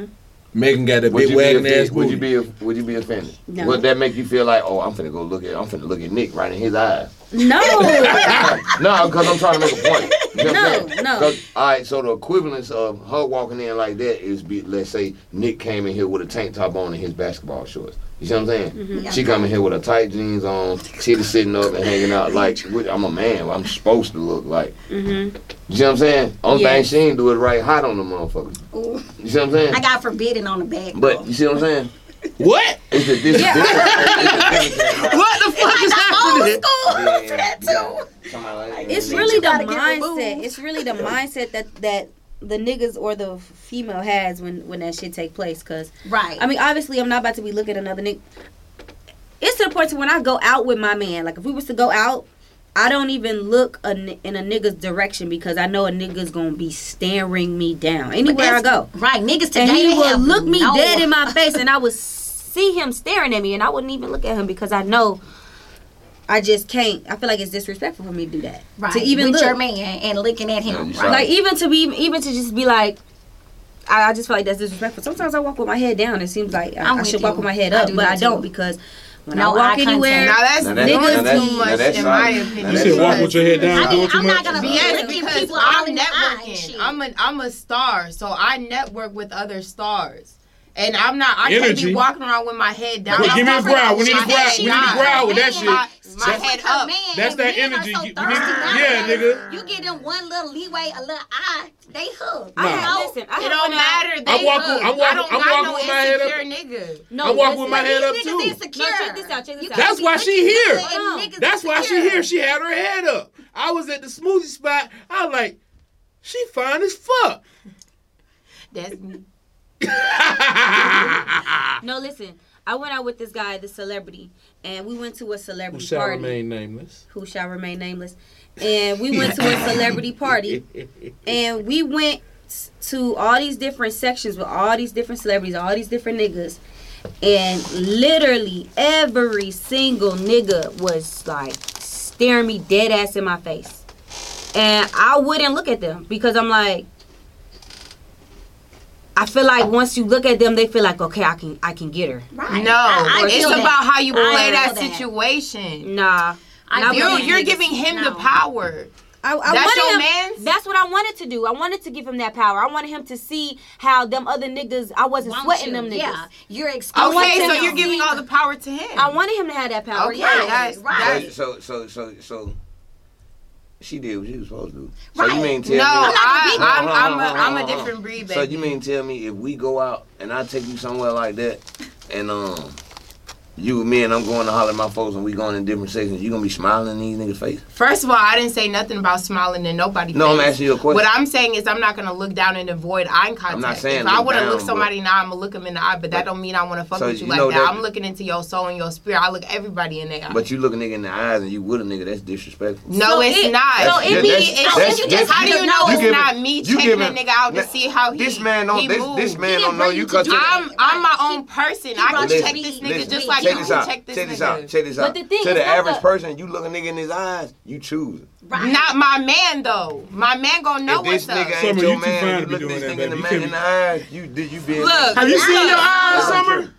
Megan got that big wagon ass Would booty. you be offended? No. Would that make you feel like, oh, I'm finna look at Nick right in his eyes? No. No, because I'm trying to make a point. You know what I'm saying? No. 'Cause, all right, so the equivalence of her walking in like that is, let's say Nick came in here with a tank top on and his basketball shorts. You see what I'm saying? Mm-hmm. She come in here with her tight jeans on, titties sitting up and hanging out like, I'm a man. I'm supposed to look like. Mm-hmm. You see what I'm saying? Only thing Yes. she ain't do is right hot on the motherfucker. Ooh, You see what I'm saying? I got forbidden on the back. But you see what I'm saying? What? It's the difference. What the fuck is happening? School for that too. It's really the gotta get mindset. removed. It's really the mindset that the niggas or the female has when that shit take place. Cause Right. I mean, obviously, I'm not about to be looking at another nigga. It's to the point to when I go out with my man. Like if we was to go out, I don't even look in a nigga's direction because I know a nigga's gonna be staring me down anywhere I go. Right, niggas today And he they would have look me no- dead in my face, and I would see him staring at me, and I wouldn't even look at him because I know I just can't. I feel like it's disrespectful for me to do that. Right, To even with look. your man and looking at him. Yeah, you Right. saw Like even to just be like, I just feel like that's disrespectful. Sometimes I walk with my head down. It seems like I'm I with should walk you. with my head I up, do but that I don't too. because when No I walk eye anywhere, Now that's Now that's- doing now that's- too now much that's in solid. my Now opinion. You said walk because- with your head down. I mean, doing too I'm not much? gonna be Yes, looking because people all I'm in the eye and networking. shit. I'm a star, so I network with other stars. And I'm not. I can't Energy. be walking around with my head down. Wait, I'm give me the walking growl. around We need with the my growl. head We need the down. growl with that shit. My head up. That's that energy. We need- yeah, nigga. You give them one little leeway, a little eye, they hook. Nah. I don't know. Listen, I It don't matter. I'm They walking- hook. I'm walking- I don't I'm got walking no with my head up. insecure nigga. no, I'm walking with my listen. head up These too. niggas insecure. No, check this out, check this You out. can't That's be why she looking here. at niggas That's why she insecure. here. She had her head up. I was at the smoothie spot. I was like, she fine as fuck. That's me. No, listen. I went out with this guy, the celebrity, and we went to a Who celebrity shall party. remain nameless. Who shall remain nameless. And we went to a celebrity party, and we went to all these different sections with all these different celebrities, all these different niggas, and literally every single nigga was like staring me dead ass in my face, and I wouldn't look at them because I'm like, I feel like once you look at them, they feel like, okay, I can get her. Right. No, I it's feel that. about how you I play feel that that. situation. Nah. I Not feel with that. You're niggas. giving him the No. power. I That's wanted your him, mans? That's what I wanted to do. I wanted to give him that power. I wanted him to see how them other niggas, I wasn't Won't sweating you? them niggas. Yeah, you're exclusive. Okay, so him. you're giving all the power to him. I wanted him to have that power. Okay, Yeah. that's So she did what she was supposed to do. Right. So you mean tell no. me? I'm Hold a on. different breed, baby. So you mean tell me if we go out and I take you somewhere like that, and you with me and I'm going to holler at my folks and we going in different sections, you gonna be smiling in these niggas' face? First of all, I didn't say nothing about smiling in nobody's No, face. I'm asking you a question. What I'm saying is I'm not going to look down and avoid eye contact. I'm not saying if I look want to down, look somebody now, I'm going to look them in the eye, but that don't mean I want to fuck So with you you like know that. that- I'm looking into your soul and your spirit. I look everybody in the eye. But you look a nigga in the eyes and you with a nigga, that's disrespectful. No, So it's it- not. so it be- How do you know it's giving- not me you checking giving- that nigga out to see how he This man don't. he This moves? man He don't know didn't you bring because you to I'm my own person. I can Listen, check this nigga listen, just like check you this can out. check this Check nigga. this out. Check this But out. the thing To is the not average the- person, you look a nigga in his eyes, you choose. Right. Not my man though. My man gonna know If this what's up. nigga Summer, ain't you your too man, fine you to be look doing this that, nigga in the baby. man You in the eyes, you being. Look, Have you seen your eyes, look, Summer?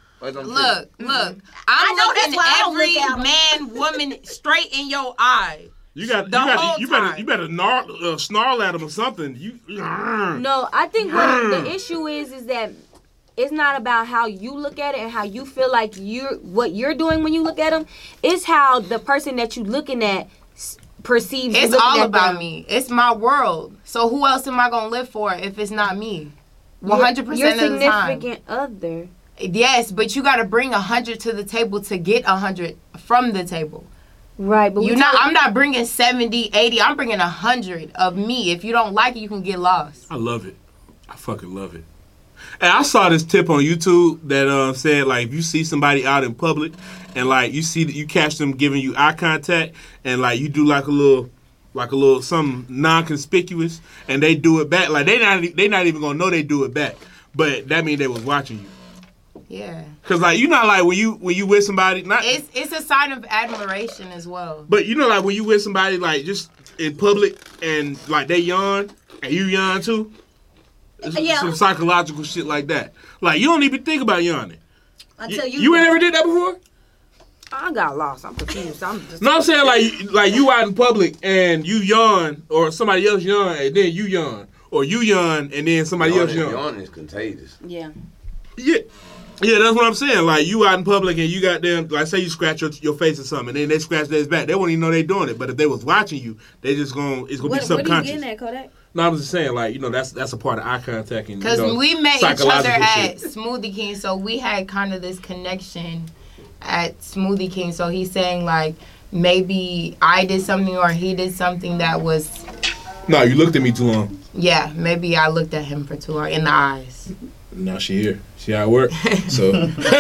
Look. I I'm know looking that's why I don't every look at him. man, woman straight in your eye. You got The whole you time. better snarl at him or something. You No, I think what the issue is that it's not about how you look at it and how you feel like what you're doing when you look at them. It's how the person that you looking at perceives. you It's looking all at about them. me. It's my world. So who else am I gonna live for if it's not me? 100% Your of the time. significant other. Yes, but you got to bring 100 to the table to get 100 from the table. Right, but I'm not bringing 70, 80. I'm bringing 100 of me. If you don't like it, you can get lost. I love it. I fucking love it. And I saw this tip on YouTube that said like if you see somebody out in public and like you catch them giving you eye contact and like you do like a little something non-conspicuous and they do it back, like they not even gonna know they do it back, but that means they was watching you. Yeah. Cause like you know like when you with somebody not It's a sign of admiration as well. but you know like when you with somebody like just in public and like they yawn and you yawn too. some psychological shit like that. Like, you don't even think about yawning. Until you ain't never did that before? I got lost. I'm confused. No, I'm saying like you out in public and you yawn, or somebody else yawn and then you yawn, or you yawn and then somebody else yawn. Yawning is contagious. Yeah. Yeah, that's what I'm saying. Like, you out in public and you got them, like, say you scratch your face or something, and then they scratch theirs back. They won't even know they doing it. But if they was watching you, they just it's gonna be subconscious. What are you getting at, Kodak? No, I was just saying, like, that's a part of eye contact. Because we met each other at shit. Smoothie King, so we had kind of this connection at Smoothie King. So he's saying, like, maybe I did something or he did something that was... No, you looked at me too long. Yeah, maybe I looked at him for too long in the eyes. No, she here. She out of work. So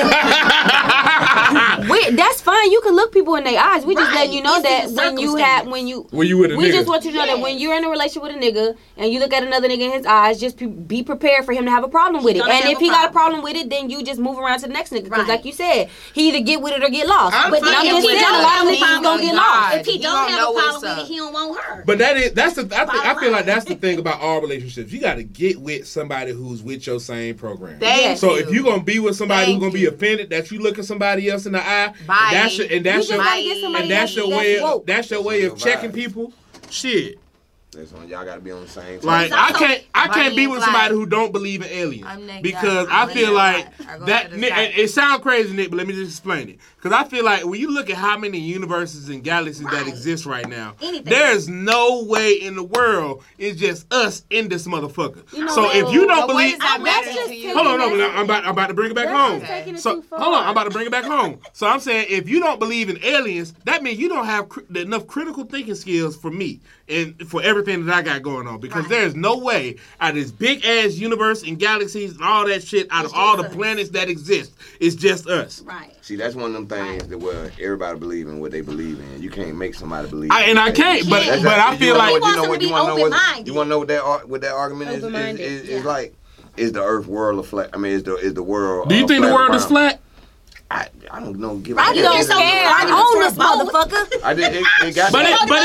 that's fine. You can look people in their eyes. We just letting you know that when you with a nigga. We just want you to know that when you're in a relationship with a nigga and you look at another nigga in his eyes, just be prepared for him to have a problem with it. And if he got a problem with it, then you just move around to the next nigga. Because like you said, he either get with it or get lost. I'm just saying, a lot of niggas gonna get lost. If he don't have a problem with it, he don't want her. But I feel like that's the thing about all relationships. You got to get with somebody who's with your same program. So if you're gonna be with somebody who's gonna be offended that you look at somebody else in the eye, that's your way of checking people. Shit. That's on y'all gotta be on the same team. Like I can't be with somebody who don't believe in aliens because I feel like that. It sounds crazy, Nick, but let me just explain it. Because I feel like when you look at how many universes and galaxies that exist right now, there's no way in the world it's just us in this motherfucker. So if you don't believe, hold on, I'm about to bring it back home. So hold on, I'm about to bring it back home. So I'm saying if you don't believe in aliens, that means you don't have enough critical thinking skills for me and for everything that I got going on, because there's no way out of this big ass universe and galaxies and all that shit, out of all the planets that exist, it's just us. Right. See, that's one of them things that where everybody believe in what they believe in. You can't make somebody believe. I can't, but I feel like you want to know what that argument is like. Is the Earth world a flat? I mean, is the world? Do you think the world is flat? I don't know. You don't care. I own this motherfucker. I did. It got.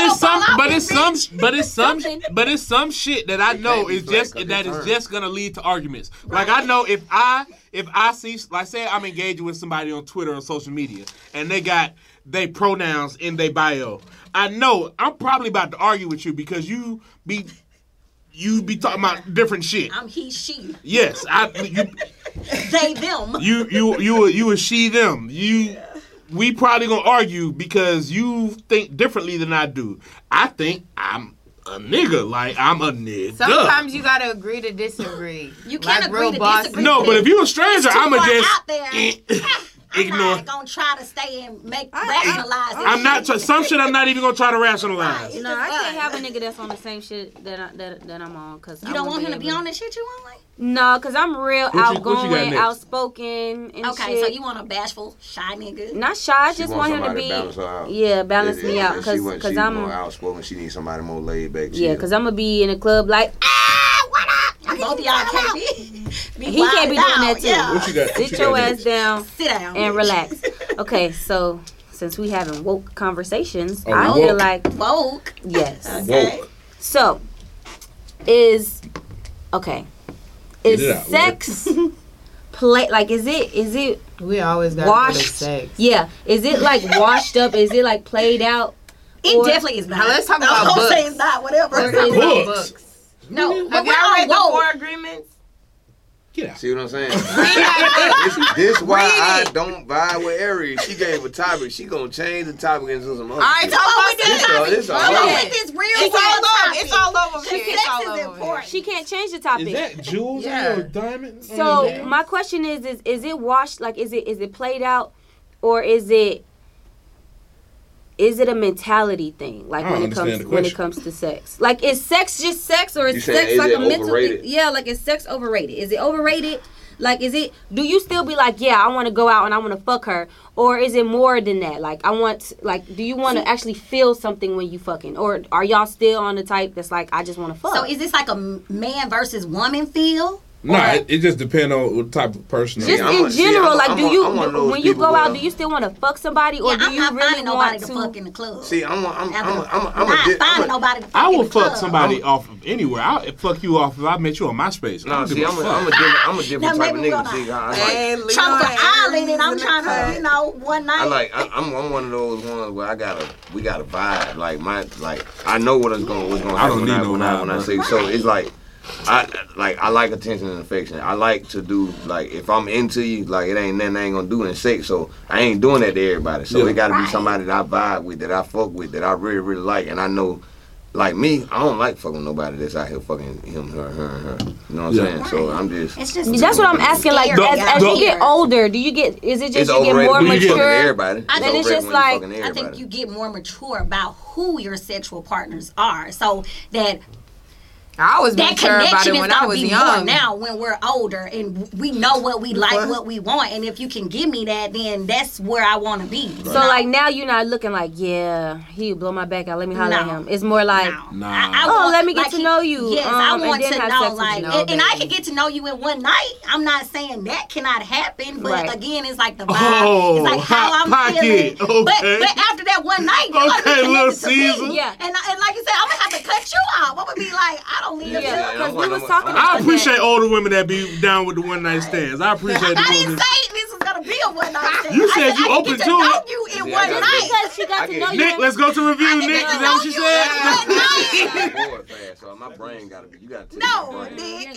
But it's some shit that I know is just gonna lead to arguments. Like I know if I see, like, say I'm engaging with somebody on Twitter or social media and they got they pronouns in their bio, I know I'm probably about to argue with you because you be talking about different shit. I'm he, she. Yes, They, them. You a she, them. We probably gonna argue because you think differently than I do. I think I'm a nigga. Like, I'm a nigga. Sometimes you gotta agree to disagree. You can't agree to disagree. No, but if you a stranger, I'ma just out there. ignore. I'm not gonna try to stay and rationalize it. I'm not. Some shit I'm not even gonna try to rationalize. Right. No, I can't have a nigga that's on the same shit that I'm on. Cause you don't want him to be on the shit you want, like? No, cause I'm real outgoing, outspoken, and okay, shit. So you want a bashful, shy nigga? Not shy. I just want him to be. Balance me out. Cause I'm more outspoken. She needs somebody more laid back. Yeah, cause I'm gonna be in a club like, what up? Both of y'all can't be. He can't be doing that too. Yeah. What you got? Sit your ass down. Sit down and relax. Okay, so since we having woke conversations, I feel like woke. Yes. Okay. Woke. So is sex play like is it we always got washed sex. Yeah, is it like washed up? Is it like played out? It definitely is not. Now let's talk about books. Say it's not, whatever. Let's talk about books. No, have y'all read the 4 Agreements? Yeah. See what I'm saying? This why I don't vibe with Aries. She gave a topic. She gonna change the topic into some other. All right, talk about this. It's all over here. Sex is important. She can't change the topic. Is that jewels in your diamonds? So my question is it washed? Like, is it played out, or is it a mentality thing? Like when it comes to sex, like is sex just sex, or is sex like a mental thing? Yeah, like is sex overrated? Is it overrated? Like, do you still be like, yeah, I want to go out and I want to fuck her? Or is it more than that? Like, do you want to actually feel something when you fucking? Or are y'all still on the type that's like, I just want to fuck? So is this like a man versus woman feel? Nah, it just depends on what type of person. Just in general, like, do you when you go out, do you still want to fuck somebody, or do you really nobody want to fuck in the club? See, I'm not finding nobody to fuck I in will the fuck club. somebody off of anywhere. I'll fuck you off if I met you on MySpace. No, see, I'm a different Now, type of maybe nigga. See, I like. Tropical Island, and I'm trying to, one night. I'm one of those ones where we got a vibe. Like I know what's gonna happen when I say so. It's like I like attention and affection. I like to do, like, if I'm into you, like, it ain't nothing I ain't gonna do in sex. So I ain't doing that to everybody. So it gotta be somebody that I vibe with, that I fuck with, that I really, really like. And I know, like me, I don't like fucking nobody that's out here fucking him, her, and her. You know what I'm saying? So I'm just. It's just that's what I'm asking. Like, as you get older, is it just you get more mature? Everybody. Then it's just like, I think you get more mature about who your sexual partners are, so that. I was That mature about connection it is when I gonna was be young. more now when we're older and we know what we like, what we want, and if you can give me that, then that's where I want to be. So like now you're not looking like, yeah, he blow my back out, let me holler at him. It's more like, let me get to know you. Yes, I want to know, like, and I can get to know you in one night. I'm not saying that cannot happen, but again, it's like the vibe. Oh, it's like how I'm feeling. Okay. But after that one night, you're gonna be Okay, Little connected to me. Caesar. Yeah. And like you said, I'm gonna have to cut you off. I'm gonna be like, I don't need you. because we was talking about I appreciate older women that be down with the one night stands. I appreciate the I didn't women. say this was gonna be a one night stand. You said I you I open get to know it. you in See, one night. because she got to know you. Nick, let's go to review. Nick, is that what you said? I'm bored fast, so my brain gotta be. You gotta take No, my brain.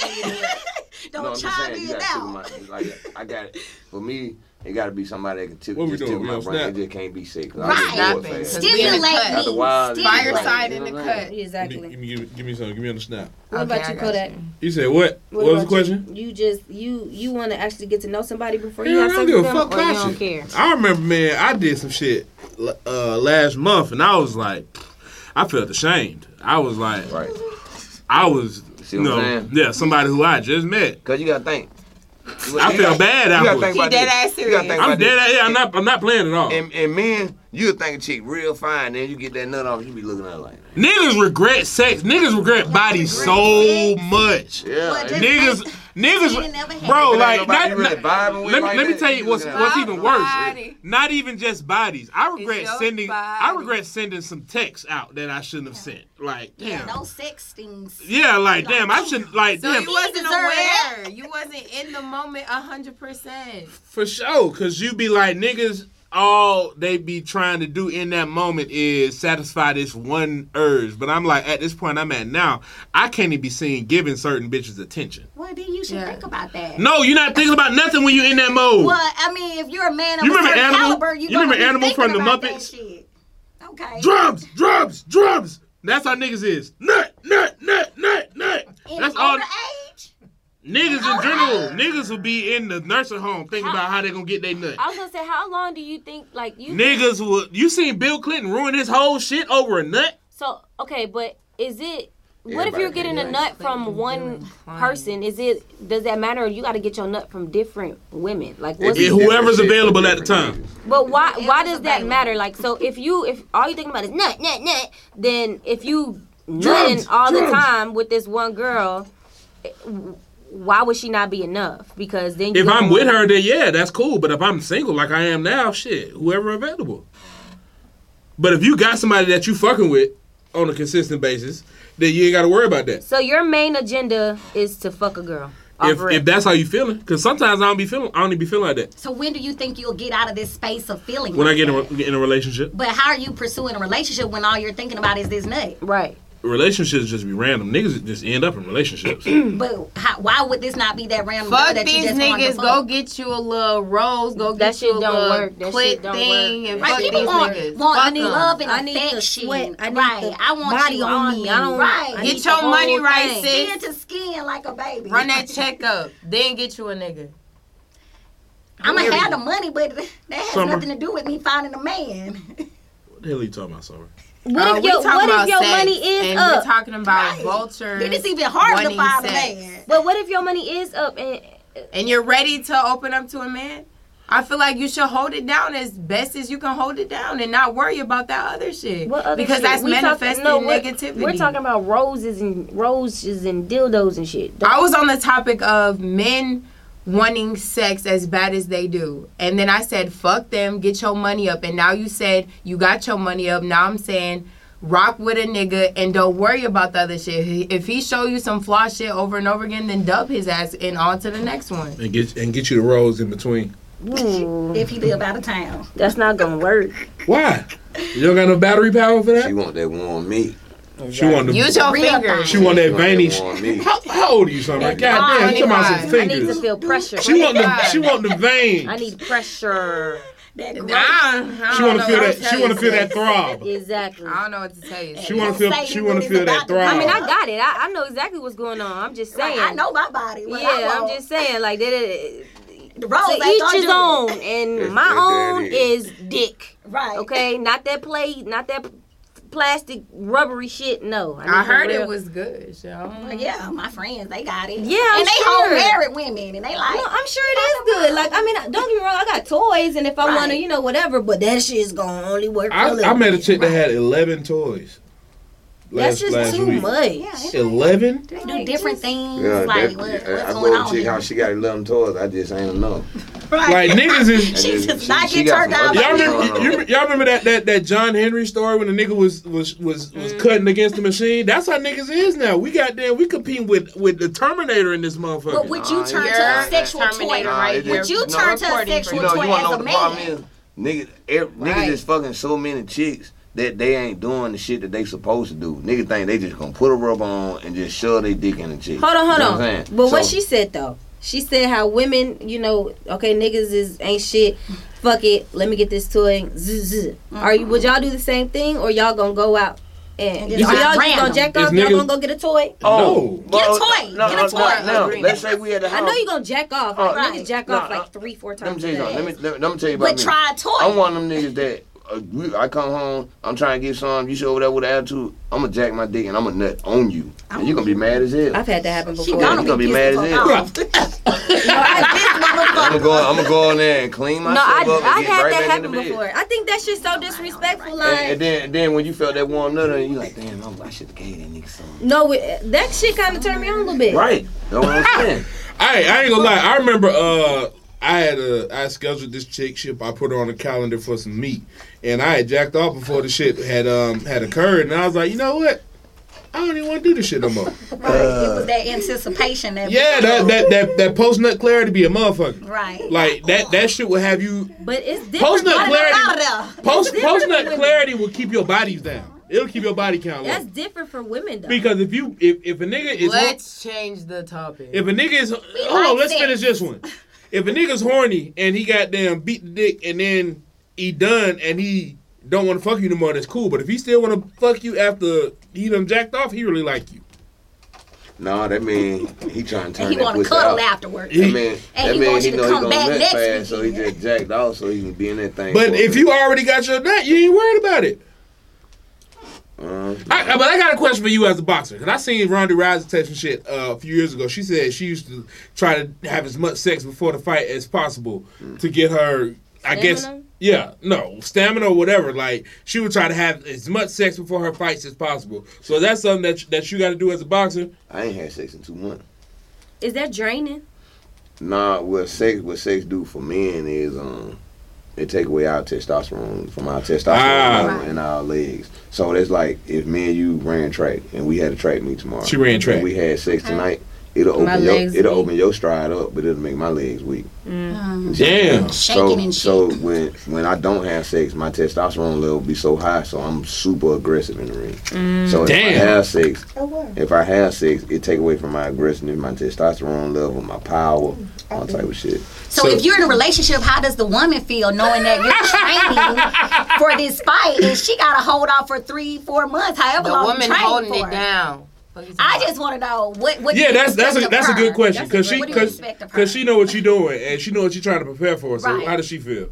Nick. Don't I'm just chime saying, you in gotta now. take my, I got it. For me, it gotta be somebody that can What we just doing? tickle We my on brain. Snap? It just can't be sick. Right. Snapping. Stimulate After a me. while, Fireside in the you know, cut. Exactly. Give me some. Give me on the snap. What about you, Kodak? You said what? What was the question? You just you want to actually get to know somebody before you Yeah, have I sex don't with give a them, fuck or you about don't you. care? I remember, man, I did some shit last month, and I was like, I felt ashamed. I was like, Right. I was, See what I'm saying? yeah, somebody who I just met. Cause you gotta think. I feel bad You gotta afterwards. think about He dead this. ass You serious. gotta think I'm about dead. this. Yeah, I'm not playing at all. And men, you'll think a chick real fine, then you get that nut off, you be looking at her like, Niggas regret sex. Niggas regret bodies so much. yeah. Niggas, bro, like, you really vibing with let me tell you what's even worse. Body. Not even just bodies. I regret your sending. body. I regret sending some texts out that I shouldn't have sent. Like, damn. No sex things. Yeah, like, damn. I shouldn't. Like, So damn. you wasn't deserve aware. You wasn't in the moment 100%. For sure, cause you be like, niggas, all they be trying to do in that moment is satisfy this one urge. But I'm like, at this point I'm at now, I can't even be seen giving certain bitches attention. Well, then you should think about that. No, you're not thinking about nothing when you're in that mode. Well, I mean, if you're a man of You a remember certain Animal? caliber, You remember gonna be Animal from thinking the about that Muppets? shit. Okay. Drums. That's how niggas is. Nut. In That's all. older age? Niggas in general. Niggas will be in the nursing home thinking about how they gonna get their nut. I was gonna say, how long do you think, like, you? Niggas will. You seen Bill Clinton ruin his whole shit over a nut? So okay, but is it? What if Everybody you're getting a can nut from one person? Does that matter? Or you got to get your nut from different women? Like, what's Whoever's available at the time. But why does that matter? Like, so if all you thinking about is nut, then if you nutting all the time with this one girl, why would she not be enough? Because then If I'm with her, then yeah, that's cool. But if I'm single like I am now, shit, whoever available. But if you got somebody that you fucking with on a consistent basis, then you ain't got to worry about that. So your main agenda is to fuck a girl. If that's how you feeling, because sometimes I don't even be feeling like that. So when do you think you'll get out of this space of feeling When like I get that? in a relationship. But how are you pursuing a relationship when all you're thinking about is this nut? Right. Relationships just be random. Niggas just end up in relationships. But why would this not be that random Fuck girl that you these just wanted to niggas. fuck? Go get you a little rose. Go That get shit you a don't little work. That clit shit don't thing. work. And Right, fuck people these want niggas. love Fuck and them. I need the affection. sweat. I need Right. the I want body you on me. I don't right. I need Get the your money whole right, thing. sis. Skin to skin like a baby. Run that check up. Then get you a nigga. I'm gonna have the money, but that has Summer. nothing to do with me finding a man. What the hell are you talking about, Summer? What if we your talking about sex, money is and up? we're talking about Right. vultures. Then it's even harder to wanting find a sex. man. But what if your money is up and And you're ready to open up to a man? I feel like you should hold it down as best as you can hold it down and not worry about that other shit. What other because shit? that's We manifesting negativity. We're talking about roses and dildos and shit. I was on the topic of men wanting sex as bad as they do. And then I said, fuck them, get your money up. And now you said you got your money up. Now I'm saying rock with a nigga and don't worry about the other shit. If he show you some flaw shit over and over again, then dub his ass and on to the next one. And get you the rose in between. Ooh, If he live out of town. that's not gonna work. Why? You don't got no battery power for She that? want that warm meat. She want the Use your Real fingers. she want that She want veiny. that warm meat. How old are you, son? Like, goddamn, you talking about some 25. I need to fingers. feel pressure. She want the veins. I need pressure. That Nah, gross. I She don't want know to feel what that. to She tell want to you, feel that sis. throb. Exactly. I don't know what to tell you. She want to feel. Say She you want to what feel he's that about to- throb. I mean, I got it. I know exactly what's going on. I'm just saying. I know my body. What I Yeah, I'm want. just saying. Like, that. The rose To ain't each gonna his do own, it. and my own is dick. Right. Okay, not that plate, not that plastic rubbery shit. No, I need heard the real- it was good. So. Well, yeah, my friends, they got it. Yeah, I'm and they sure. whole married women, and they like. No, I'm sure it is good. Like, I mean, don't get me wrong. I got toys, and if I want to, Right. whatever. But that shit's gonna only work. For a I little met a bit. chick that had 11 toys. That's just too week. much. Yeah, 11? they do different things. Yeah, like, that, what's I going go on? to chick how she got 11 toys. I just ain't know. Right. Like niggas is. She just not she get got turned some down. other Like shit me. going on. Y'all remember that John Henry story when the nigga was cutting against the machine? That's how niggas is now. We competing with the Terminator in this motherfucker. But would you turn to Yeah. a sexual toy? Terminator right it here. Would you No, turn to a reporting sexual You know, toy you want to as know a what the problem man? is? Niggas is fucking so many chicks that they ain't doing the shit that they supposed to do. Niggas think they just gonna put a rubber on and just shove their dick in the chick. Hold You know what on. I'm saying? But what So- she said though, she said how women, okay, niggas ain't shit. Fuck it, let me get this toy. Zzz. Would y'all do the same thing, or y'all gonna go out and just are y'all just random. gonna jack If off? Y'all niggas- gonna go get a toy? No. Get a toy. No, Get a toy. No, Agreement. let's say we at the house. I know you gonna jack off. Oh, Like, right. niggas jack No, off no. like 3-4 Let me times tell a you day. something. Let me tell you about But me. try a toy. I'm one of them niggas that I come home, I'm trying to get some. You show over there with an attitude, I'm gonna jack my dick and I'm gonna nut on you. And you gonna be mad as hell. I've had that happen She before. gonna You gonna be be pissed mad the as fuck hell. off. I'm gonna go in there and clean No, myself up and I've get had right that back in the happen bed. before. I think that shit's so disrespectful. Like, And then when you felt that warm nut, you like, damn, I should have gave that nigga some. no, that shit kind of turned me on a little bit. Right. Know what I'm saying? I ain't gonna lie. I remember I scheduled this chick. I put her on the calendar for some meat, and I had jacked off before the shit had occurred, and I was like, you know what? I don't even want to do this shit no more. Right. It was that anticipation that. Yeah, that post nut clarity be a motherfucker. Right. Like that shit will have you But it's different. post nut Out clarity. of there. Post different nut with clarity will keep your bodies down. It'll keep your body count low. That's different for women though. Because if a nigga is Let's change the topic. if a nigga is hold like on, let's sex. finish this one. If a nigga's horny and he goddamn beat the dick and then he done and he don't want to fuck you no more, that's cool. But if he still want to fuck you after he done jacked off, he really like you. No, that mean he trying to turn And he that want to pussy cuddle out. afterwards. That mean, And he wants you to know come he back gonna nut next fast, so he weekend. just jacked off so he can be in that thing. But for a if minute. you already got your nut, you ain't worried about it. But I got a question for you as a boxer, because I seen Ronda Rousey take some shit a few years ago. She said she used to try to have as much sex before the fight as possible to get her, stamina or whatever. Like, she would try to have as much sex before her fights as possible. So that's something that you got to do as a boxer. I ain't had sex in 2 months. Is that draining? Nah, what sex do for men is it take away our testosterone from our testosterone level in our legs. So that's like if me and you ran track and we had a track meet tomorrow. She ran track. And we had sex tonight. It'll open your stride up, but it'll make my legs weak. Damn. Shaking and So shit. when I don't have sex, my testosterone level be so high, so I'm super aggressive in the ring. So if I have sex, it take away from my aggressiveness, my testosterone level, my power, all type of shit. So if you're in a relationship, how does the woman feel knowing that you're training for this fight and she got to hold off for 3-4 months, however the long woman you training holding for? it down. I just want to know what. Yeah, do you that's expect a of good her? question What do you expect of her? because she know what you're doing and she know what you're trying to prepare for. So Right. how does she feel?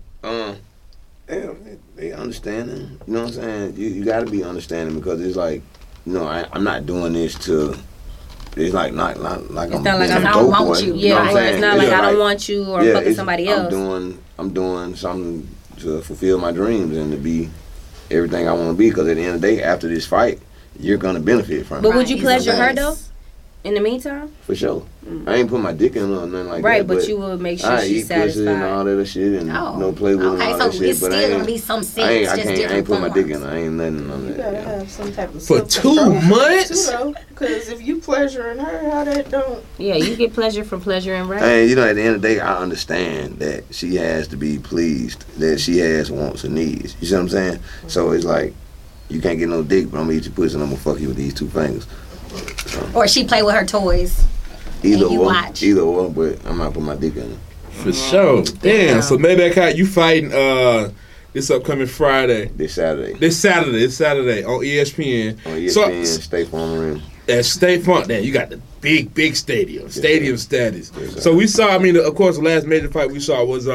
They understanding. You know what I'm saying? You got to be understanding because it's like, I'm not doing this to. It's like not like It's I'm not like being I a don't dope want boy, you. know what I'm Yeah, saying? it's not like I don't like- want you or yeah, fucking it's- somebody else. I'm doing something to fulfill my dreams and to be everything I want to be. Because at the end of the day, after this fight, you're gonna benefit from But it. would you pleasure her though? In the meantime? For sure. I ain't put my dick in her or nothing like Right, that. but you will make sure I she's eat pussy and satisfied. all that other shit and play with her and Okay, all so that shit. it's But still I gonna ain't, be some I sex, ain't, just I ain't different put my dick in forms. her. I ain't nothing on You gotta that. have some type of For 2 self-control months? too, though. Because if you pleasuring her, how that don't. Yeah, you get pleasure from pleasuring, right? And you know, at the end of the day, I understand that she has to be pleased, that she has wants and needs. You see what I'm saying? So it's like, you can't get no dick, but I'm gonna eat your pussy and I'm gonna fuck you with these 2 fingers. Or she play with her toys. Either And you or, watch. either or, but I'm not putting my dick in her. For sure. Damn. So Maybach Hot, you fighting this upcoming Friday. This Saturday. This Saturday on ESPN. On ESPN, State Farm Arena. At State Farm, damn, you got the big stadium, stadium status. Yes, sir. So we saw. I mean, of course, the last major fight we saw was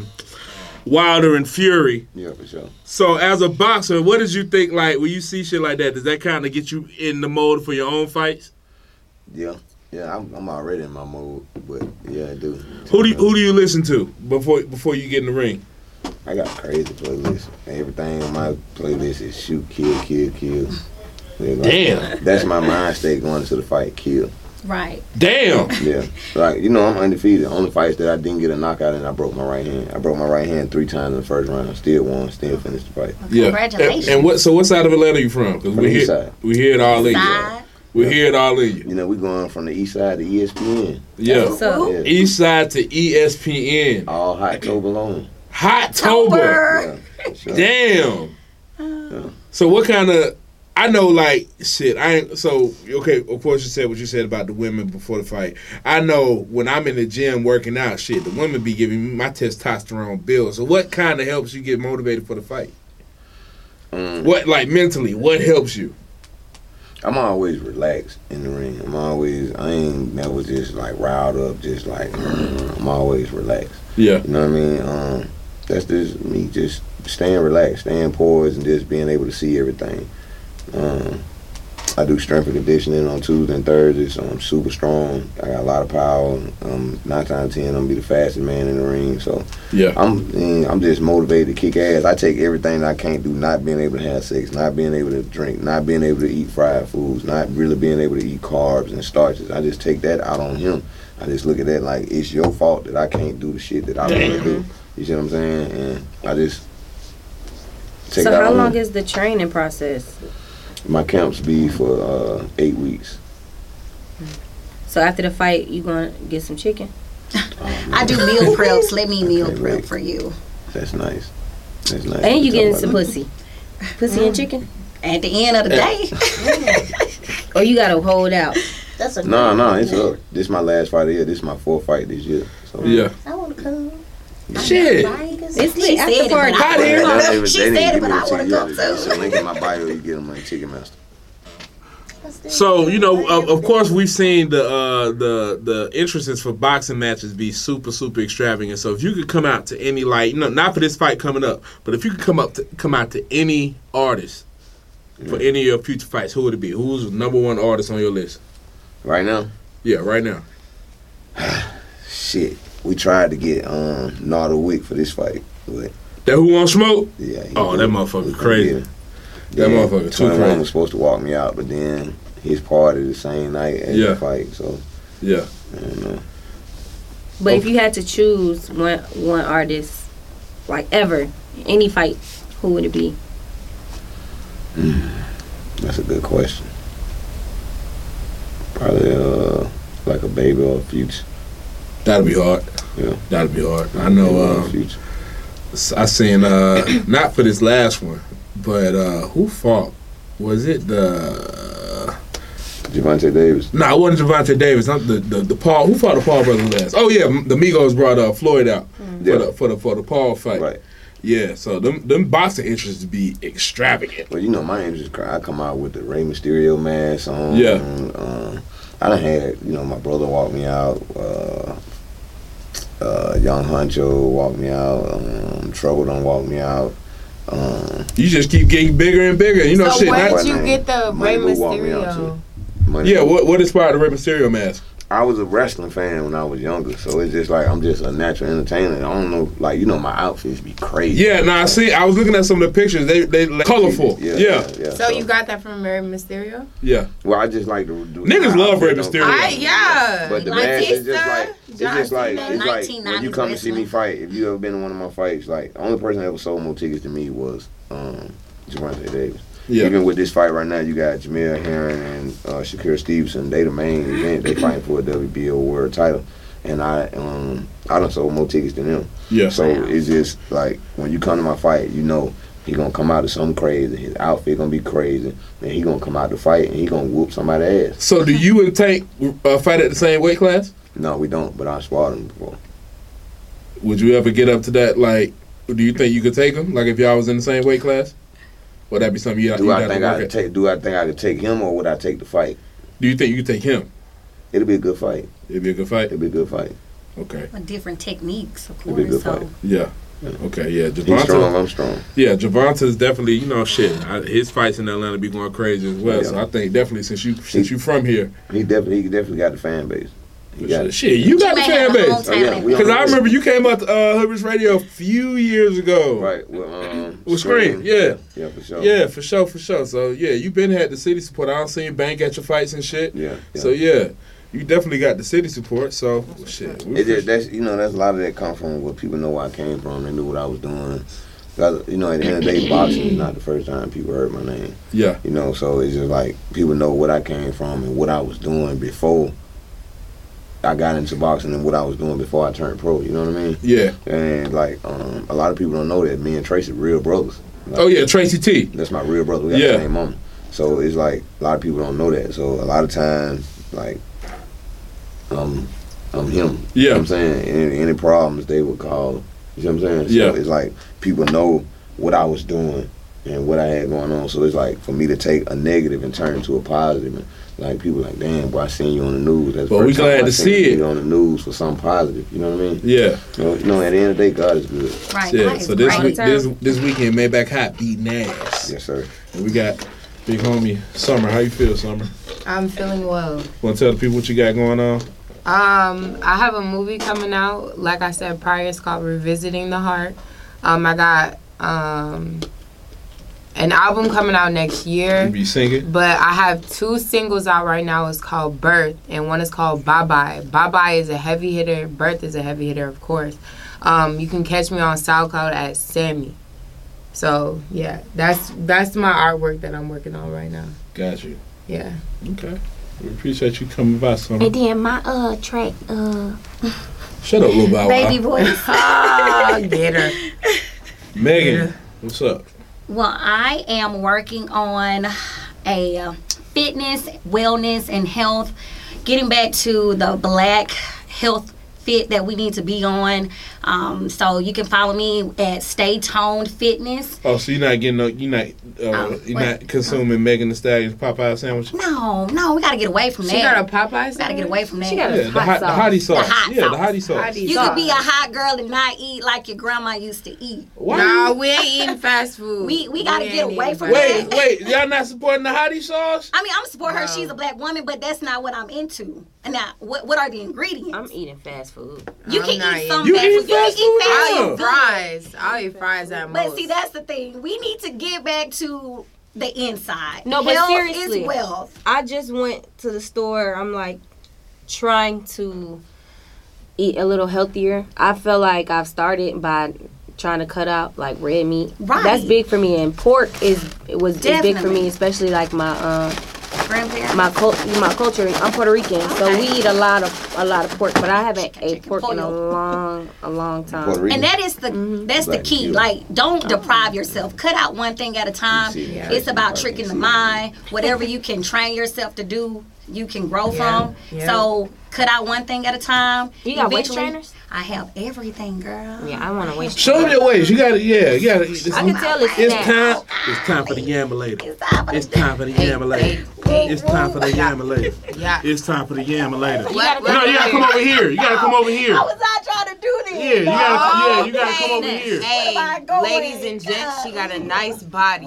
Wilder and Fury. Yeah, for sure. So as a boxer, what did you think? Like when you see shit like that, does that kind of get you in the mode for your own fights? Yeah, I'm already in my mode, but yeah, I do. Who do you listen to before you get in the ring? I got a crazy playlist. Everything on my playlist is shoot, kill, kill, kill. Yeah, like, Damn. That's my mind state going into the fight, kill. Right. Damn. Yeah. Like, you know, I'm undefeated. Only fights that I didn't get a knockout in, I broke my right hand. I broke my right hand 3 times in the first round. I still won, still finished the fight. Yeah. Congratulations. And what side of Atlanta you from? Because From the east side. we hear it all in you. Side. We hear it all in you. You know, we going from the east side to ESPN. Yeah. So Yeah. East side to ESPN. All hot Tober long. Hot Tober. Yeah. Sure. Damn. So what kind of? I know, like shit. I ain't so okay. Of course, you said what you said about the women before the fight. I know when I'm in the gym working out, shit, the women be giving me my testosterone bill. So what kind of helps you get motivated for the fight? What, like mentally? What helps you? I'm always relaxed in the ring. I ain't never just like riled up, just like, I'm always relaxed. Yeah. You know what I mean? That's just me just staying relaxed, staying poised, and just being able to see everything. I do strength and conditioning on Tuesdays and Thursdays, so I'm super strong. I got a lot of power. 9 times out of 10, I'm gonna be the fastest man in the ring. So Yeah. I'm just motivated to kick ass. I take everything that I can't do, not being able to have sex, not being able to drink, not being able to eat fried foods, not really being able to eat carbs and starches. I just take that out on him. I just look at that like it's your fault that I can't do the shit that I want to do. You see what I'm saying? And I just take So that how on long him. is the training process? My camps be for 8 weeks. So after the fight, you gonna get some chicken? I do meal preps. Let me meal Okay, prep wait. for you. That's nice. That's nice. And you Talk getting about some that. pussy. Pussy and chicken? At the end of the day, Or you gotta hold out? That's a No, it's up. This is my last fight of the year. This is my 4th fight this year. So Yeah. I want to come. Shit. It's She lit said after it, but party. Hot I here. wanna They come. She didn't said give it, but me I the want to ticket come yesterday. So too. link in my bio, you get them on Ticketmaster. So you know, of course, we've seen the entrances for boxing matches be super extravagant. So if you could come out to any, like, you know, not for this fight coming up, but if you could come out to any artist for any of your future fights, who would it be? Who's the number one artist on your list? Right now, Yeah, right now. shit. We tried to get Nardo Wick for this fight, but That Who Want Smoke? yeah. Oh, that motherfucker crazy. That Yeah, motherfucker too 21 crazy. was supposed to walk me out, but then his party the same night as Yeah. the fight. So Yeah. I don't know. But if you had to choose one artist, like ever, any fight, who would it be? That's a good question. Probably like a Baby or a Future. That'll be hard. Yeah. That'll be hard. I Baby or know. a Future. I seen not for this last one, but who fought? Was it the? Javante Davis. No, it wasn't Javante Davis. Not the Paul. Who fought the Paul brothers last? Oh yeah, the Migos brought Floyd out Yeah. for the Paul fight. Right. Yeah, so them boxing interests be extravagant. Well, you know, my interest, I come out with the Rey Mysterio mask on. Yeah. I done had, you know, my brother walk me out. Young Huncho walked me out. Trouble done walk me out. You just keep getting bigger and bigger. You know, So shit. where Not, did you get the Rey Money will walk me out, Mysterio? too. Money yeah, will- what inspired the Rey Mysterio mask? I was a wrestling fan when I was younger, so it's just like I'm just a natural entertainer. I don't know, like my outfits be crazy. Yeah, I see. I was looking at some of the pictures. They like, colorful. Yeah. So you got that from Rey Mysterio? Yeah. Well, I just like to do. Niggas love Rey Mysterio. Yeah. But the Like mask is just Batista, like it's like 1990s when you come to see me fight. If you ever been to one of my fights, like the only person that ever sold more tickets to me was Gervonta Davis. Yeah. Even with this fight right now, you got Jamil Herring and Shakur Stevenson. They the main event. They fighting for a WBO world title, and I done sold more tickets than them. Yeah. So it's just like when you come to my fight, you know he gonna come out of something crazy. His outfit gonna be crazy, and he gonna come out to fight and he gonna whoop somebody's ass. So do you and Tank fight at the same weight class? No, we don't. But I sparred him before. Would you ever get up to that? Like, do you think you could take him? Like if y'all was in the same weight class? Would that be something you Do I got think to I work could at? take? Do I think I could take him, or would I take the fight? Do you think you could take him? It'll be a good fight. It'd be a good fight. It'll be a good fight. Okay. With different techniques, of It'll be a course. good So fight. Yeah. Okay. Yeah. He's strong. Javante. I'm strong. Yeah. Javonta's definitely. Shit. His fights in Atlanta be going crazy as well. Yeah. So I think definitely since you from here, He definitely got the fan base. He got it. shit, you got the may fan have a base. hometown Oh, yeah, we Because on I the remember you came out to Hubris Radio a few years ago. Right. With Scream, yeah. Yeah, for sure. Yeah, for sure. So yeah, you been had the city support. I don't see you bank at your fights and shit. Yeah. So yeah, you definitely got the city support. So shit. It just, that's a lot of that come from where people know where I came from. They knew what I was doing. 'Cause, at the end of the day, boxing is not the first time people heard my name. Yeah. So it's just like people know what I came from and what I was doing before I got into boxing and what I was doing before I turned pro. You know what I mean? Yeah. And like a lot of people don't know that me and Tracy real brothers. Like, Oh yeah, Tracy T. that's my real brother. We got Yeah. the same mama. So it's like a lot of people don't know that. So a lot of times, like, I'm him. You know Yeah. what I'm saying? Any problems they would call. You know what I'm saying? So Yeah. it's like people know what I was doing and what I had going on. So it's like for me to take a negative and turn it to a positive. And like people like, damn, boy, I seen you on the news. That's the Well, we first time glad I to seen see it. you on the news for something positive. You know what I mean? Yeah. At the end of the day, God is good. right. Yeah. God is So this great. this weekend, Maybach Hot beating ass. Yes, sir. And we got big homie Summer. How you feel, Summer? I'm feeling well. Want to tell the people what you got going on? I have a movie coming out. Like I said prior, it's called Revisiting the Heart. I got an album coming out next year. You be singing? But I have 2 singles out right now. It's called Birth, and one is called Bye Bye. Bye Bye is a heavy hitter. Birth is a heavy hitter, of course. You can catch me on SoundCloud at Sammy. So yeah, that's my artwork that I'm working on right now. Got you. Yeah. Okay. We appreciate you coming by, Summer. And then my track, Shut up, little Bow Wow. Baby Voice. Get her. Megan, what's up? Well, I am working on a fitness, wellness, and health, getting back to the black health fit that we need to be on. So you can follow me at Stay Toned Fitness. Oh, so you're not getting you're not consuming Megan Thee Stallion's Popeye sandwich? No, we gotta get away from She that. got a Popeye. We gotta get away from that. She got a Yeah, the hot hottie sauce. The hot Yeah, the sauce. hottie sauce. Hottie You sauce. could be a hot girl and not eat like your grandma used to eat. Why? Nah, we ain't eating fast food. We gotta ain't get away eating from fast that. Wait, y'all not supporting the hottie sauce? I mean, I'm support her. No. She's a black woman, but that's not what I'm into. And now, what are the ingredients? I'm eating fast food. You I'm can not eat some You fast eat food. You fast can eat food? fast I'll Yeah. eat food. fries. I'll eat fries at most. But see, that's the thing. We need to get back to the inside. No, but Health seriously. is wealth. I just went to the store. I'm like trying to eat a little healthier. I feel like I've started by trying to cut out like red meat. Right. That's big for me, and pork is big for Definitely. me, especially like my Grandparents. my culture. I'm Puerto Rican, so Okay. we eat a lot of pork. But I haven't ate chicken, pork in a pollo. long time. Puerto Rican. And that is the that's the Black key. Cuban. Like, don't deprive yourself. Cut out one thing at a time. You see it. It's about Yeah. tricking the mind. Whatever you can train yourself to do, you can grow Yeah. from. Yeah. So cut out one thing at a time. You got waist Eventually- trainers? I have everything, girl. Yeah, I want to waist. Show them your ways. You gotta eat this. I can tell it's It's snacks. time. It's time for the Yamalator. It's time for It's the time for the Yamalator. It's time for the Yamalator. Yeah. It's time for the Yamalator. What- No, you gotta come over here. You gotta come over here. I was not trying to do this. Yeah, you gotta come over Okay. here. Hey, Where am I going? ladies and gents, she got a nice body.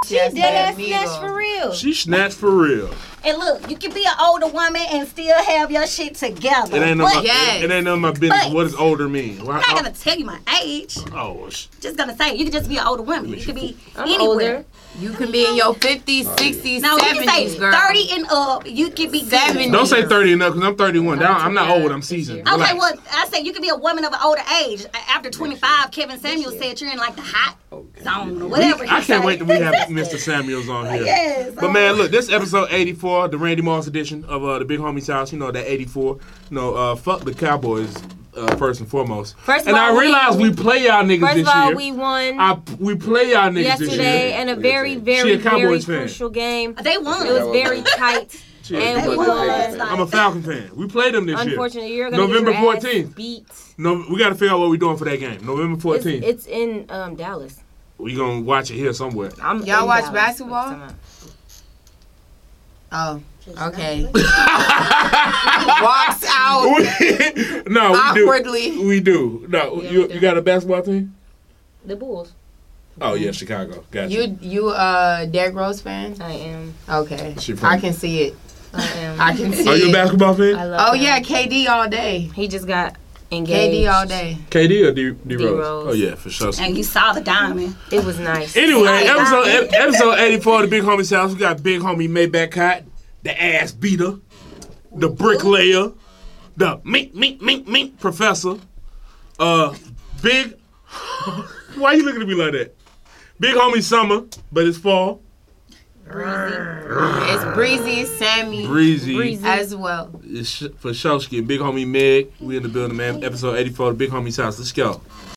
She dead ass snatched for real. She snatched for real. And look, you can be an older woman and still have your shit together. It ain't But none of my business. But- What does older mean? I'm not gonna tell you my age. Oh, Just gonna say you can just be an older woman. You can be I'm anywhere. older. You can be in your 50s, 60s, No, you can 70s, say girl. 30 and up. You can be 70. don't say 30 and up because I'm 31. I'm not old. I'm seasoned. Okay, Relax. well, I say you can be a woman of an older age. After 25, Kevin Samuel said you're in like the hot zone or whatever. I can't wait till we have Mr. Samuels on here. Yes. But man, look, this episode 84, the Randy Moss edition of the Big Homie's House. You know that 84. Fuck the Cowboys first and foremost. First of and all, I realize we play y'all niggas First this of all, year. we won we play y'all niggas this yesterday year. and a very, She very, a very Cowboys fan. crucial game. They won. It was very tight. And we won. I'm a Falcon fan. We played them this year. Unfortunately, you're gonna November get your ass 14th. beat. No, we got to figure out what we're doing for that game. November 14th. It's in Dallas. We gonna watch it here somewhere. I'm Y'all in watch Dallas. basketball? Oh, okay. Walks out No, we awkwardly. do. We do. No, Yeah, you we do. you got a basketball team? The Bulls. Oh yeah, Chicago. Gotcha. You Derrick Rose fan? I am. Okay, She from- I can see it. I am. I can see Are you a it. basketball fan? I love Oh him. yeah, KD all day. He just got engaged. KD all day. KD or D Rose? D-Rose. Oh yeah, for sure. And you saw the diamond. It was nice. Anyway, episode 84 of the Big Homie's House. We got Big Homie Maybach Hot, the ass beater, the bricklayer, the mink professor. Big. Why you looking at me like that? Big Homie Summer, but it's fall. It's Breezy, Sammy, Breezy. as well. It's for Showski and Big Homie Meg. We in the building, man. Episode 84 of the Big Homie's House. Let's go.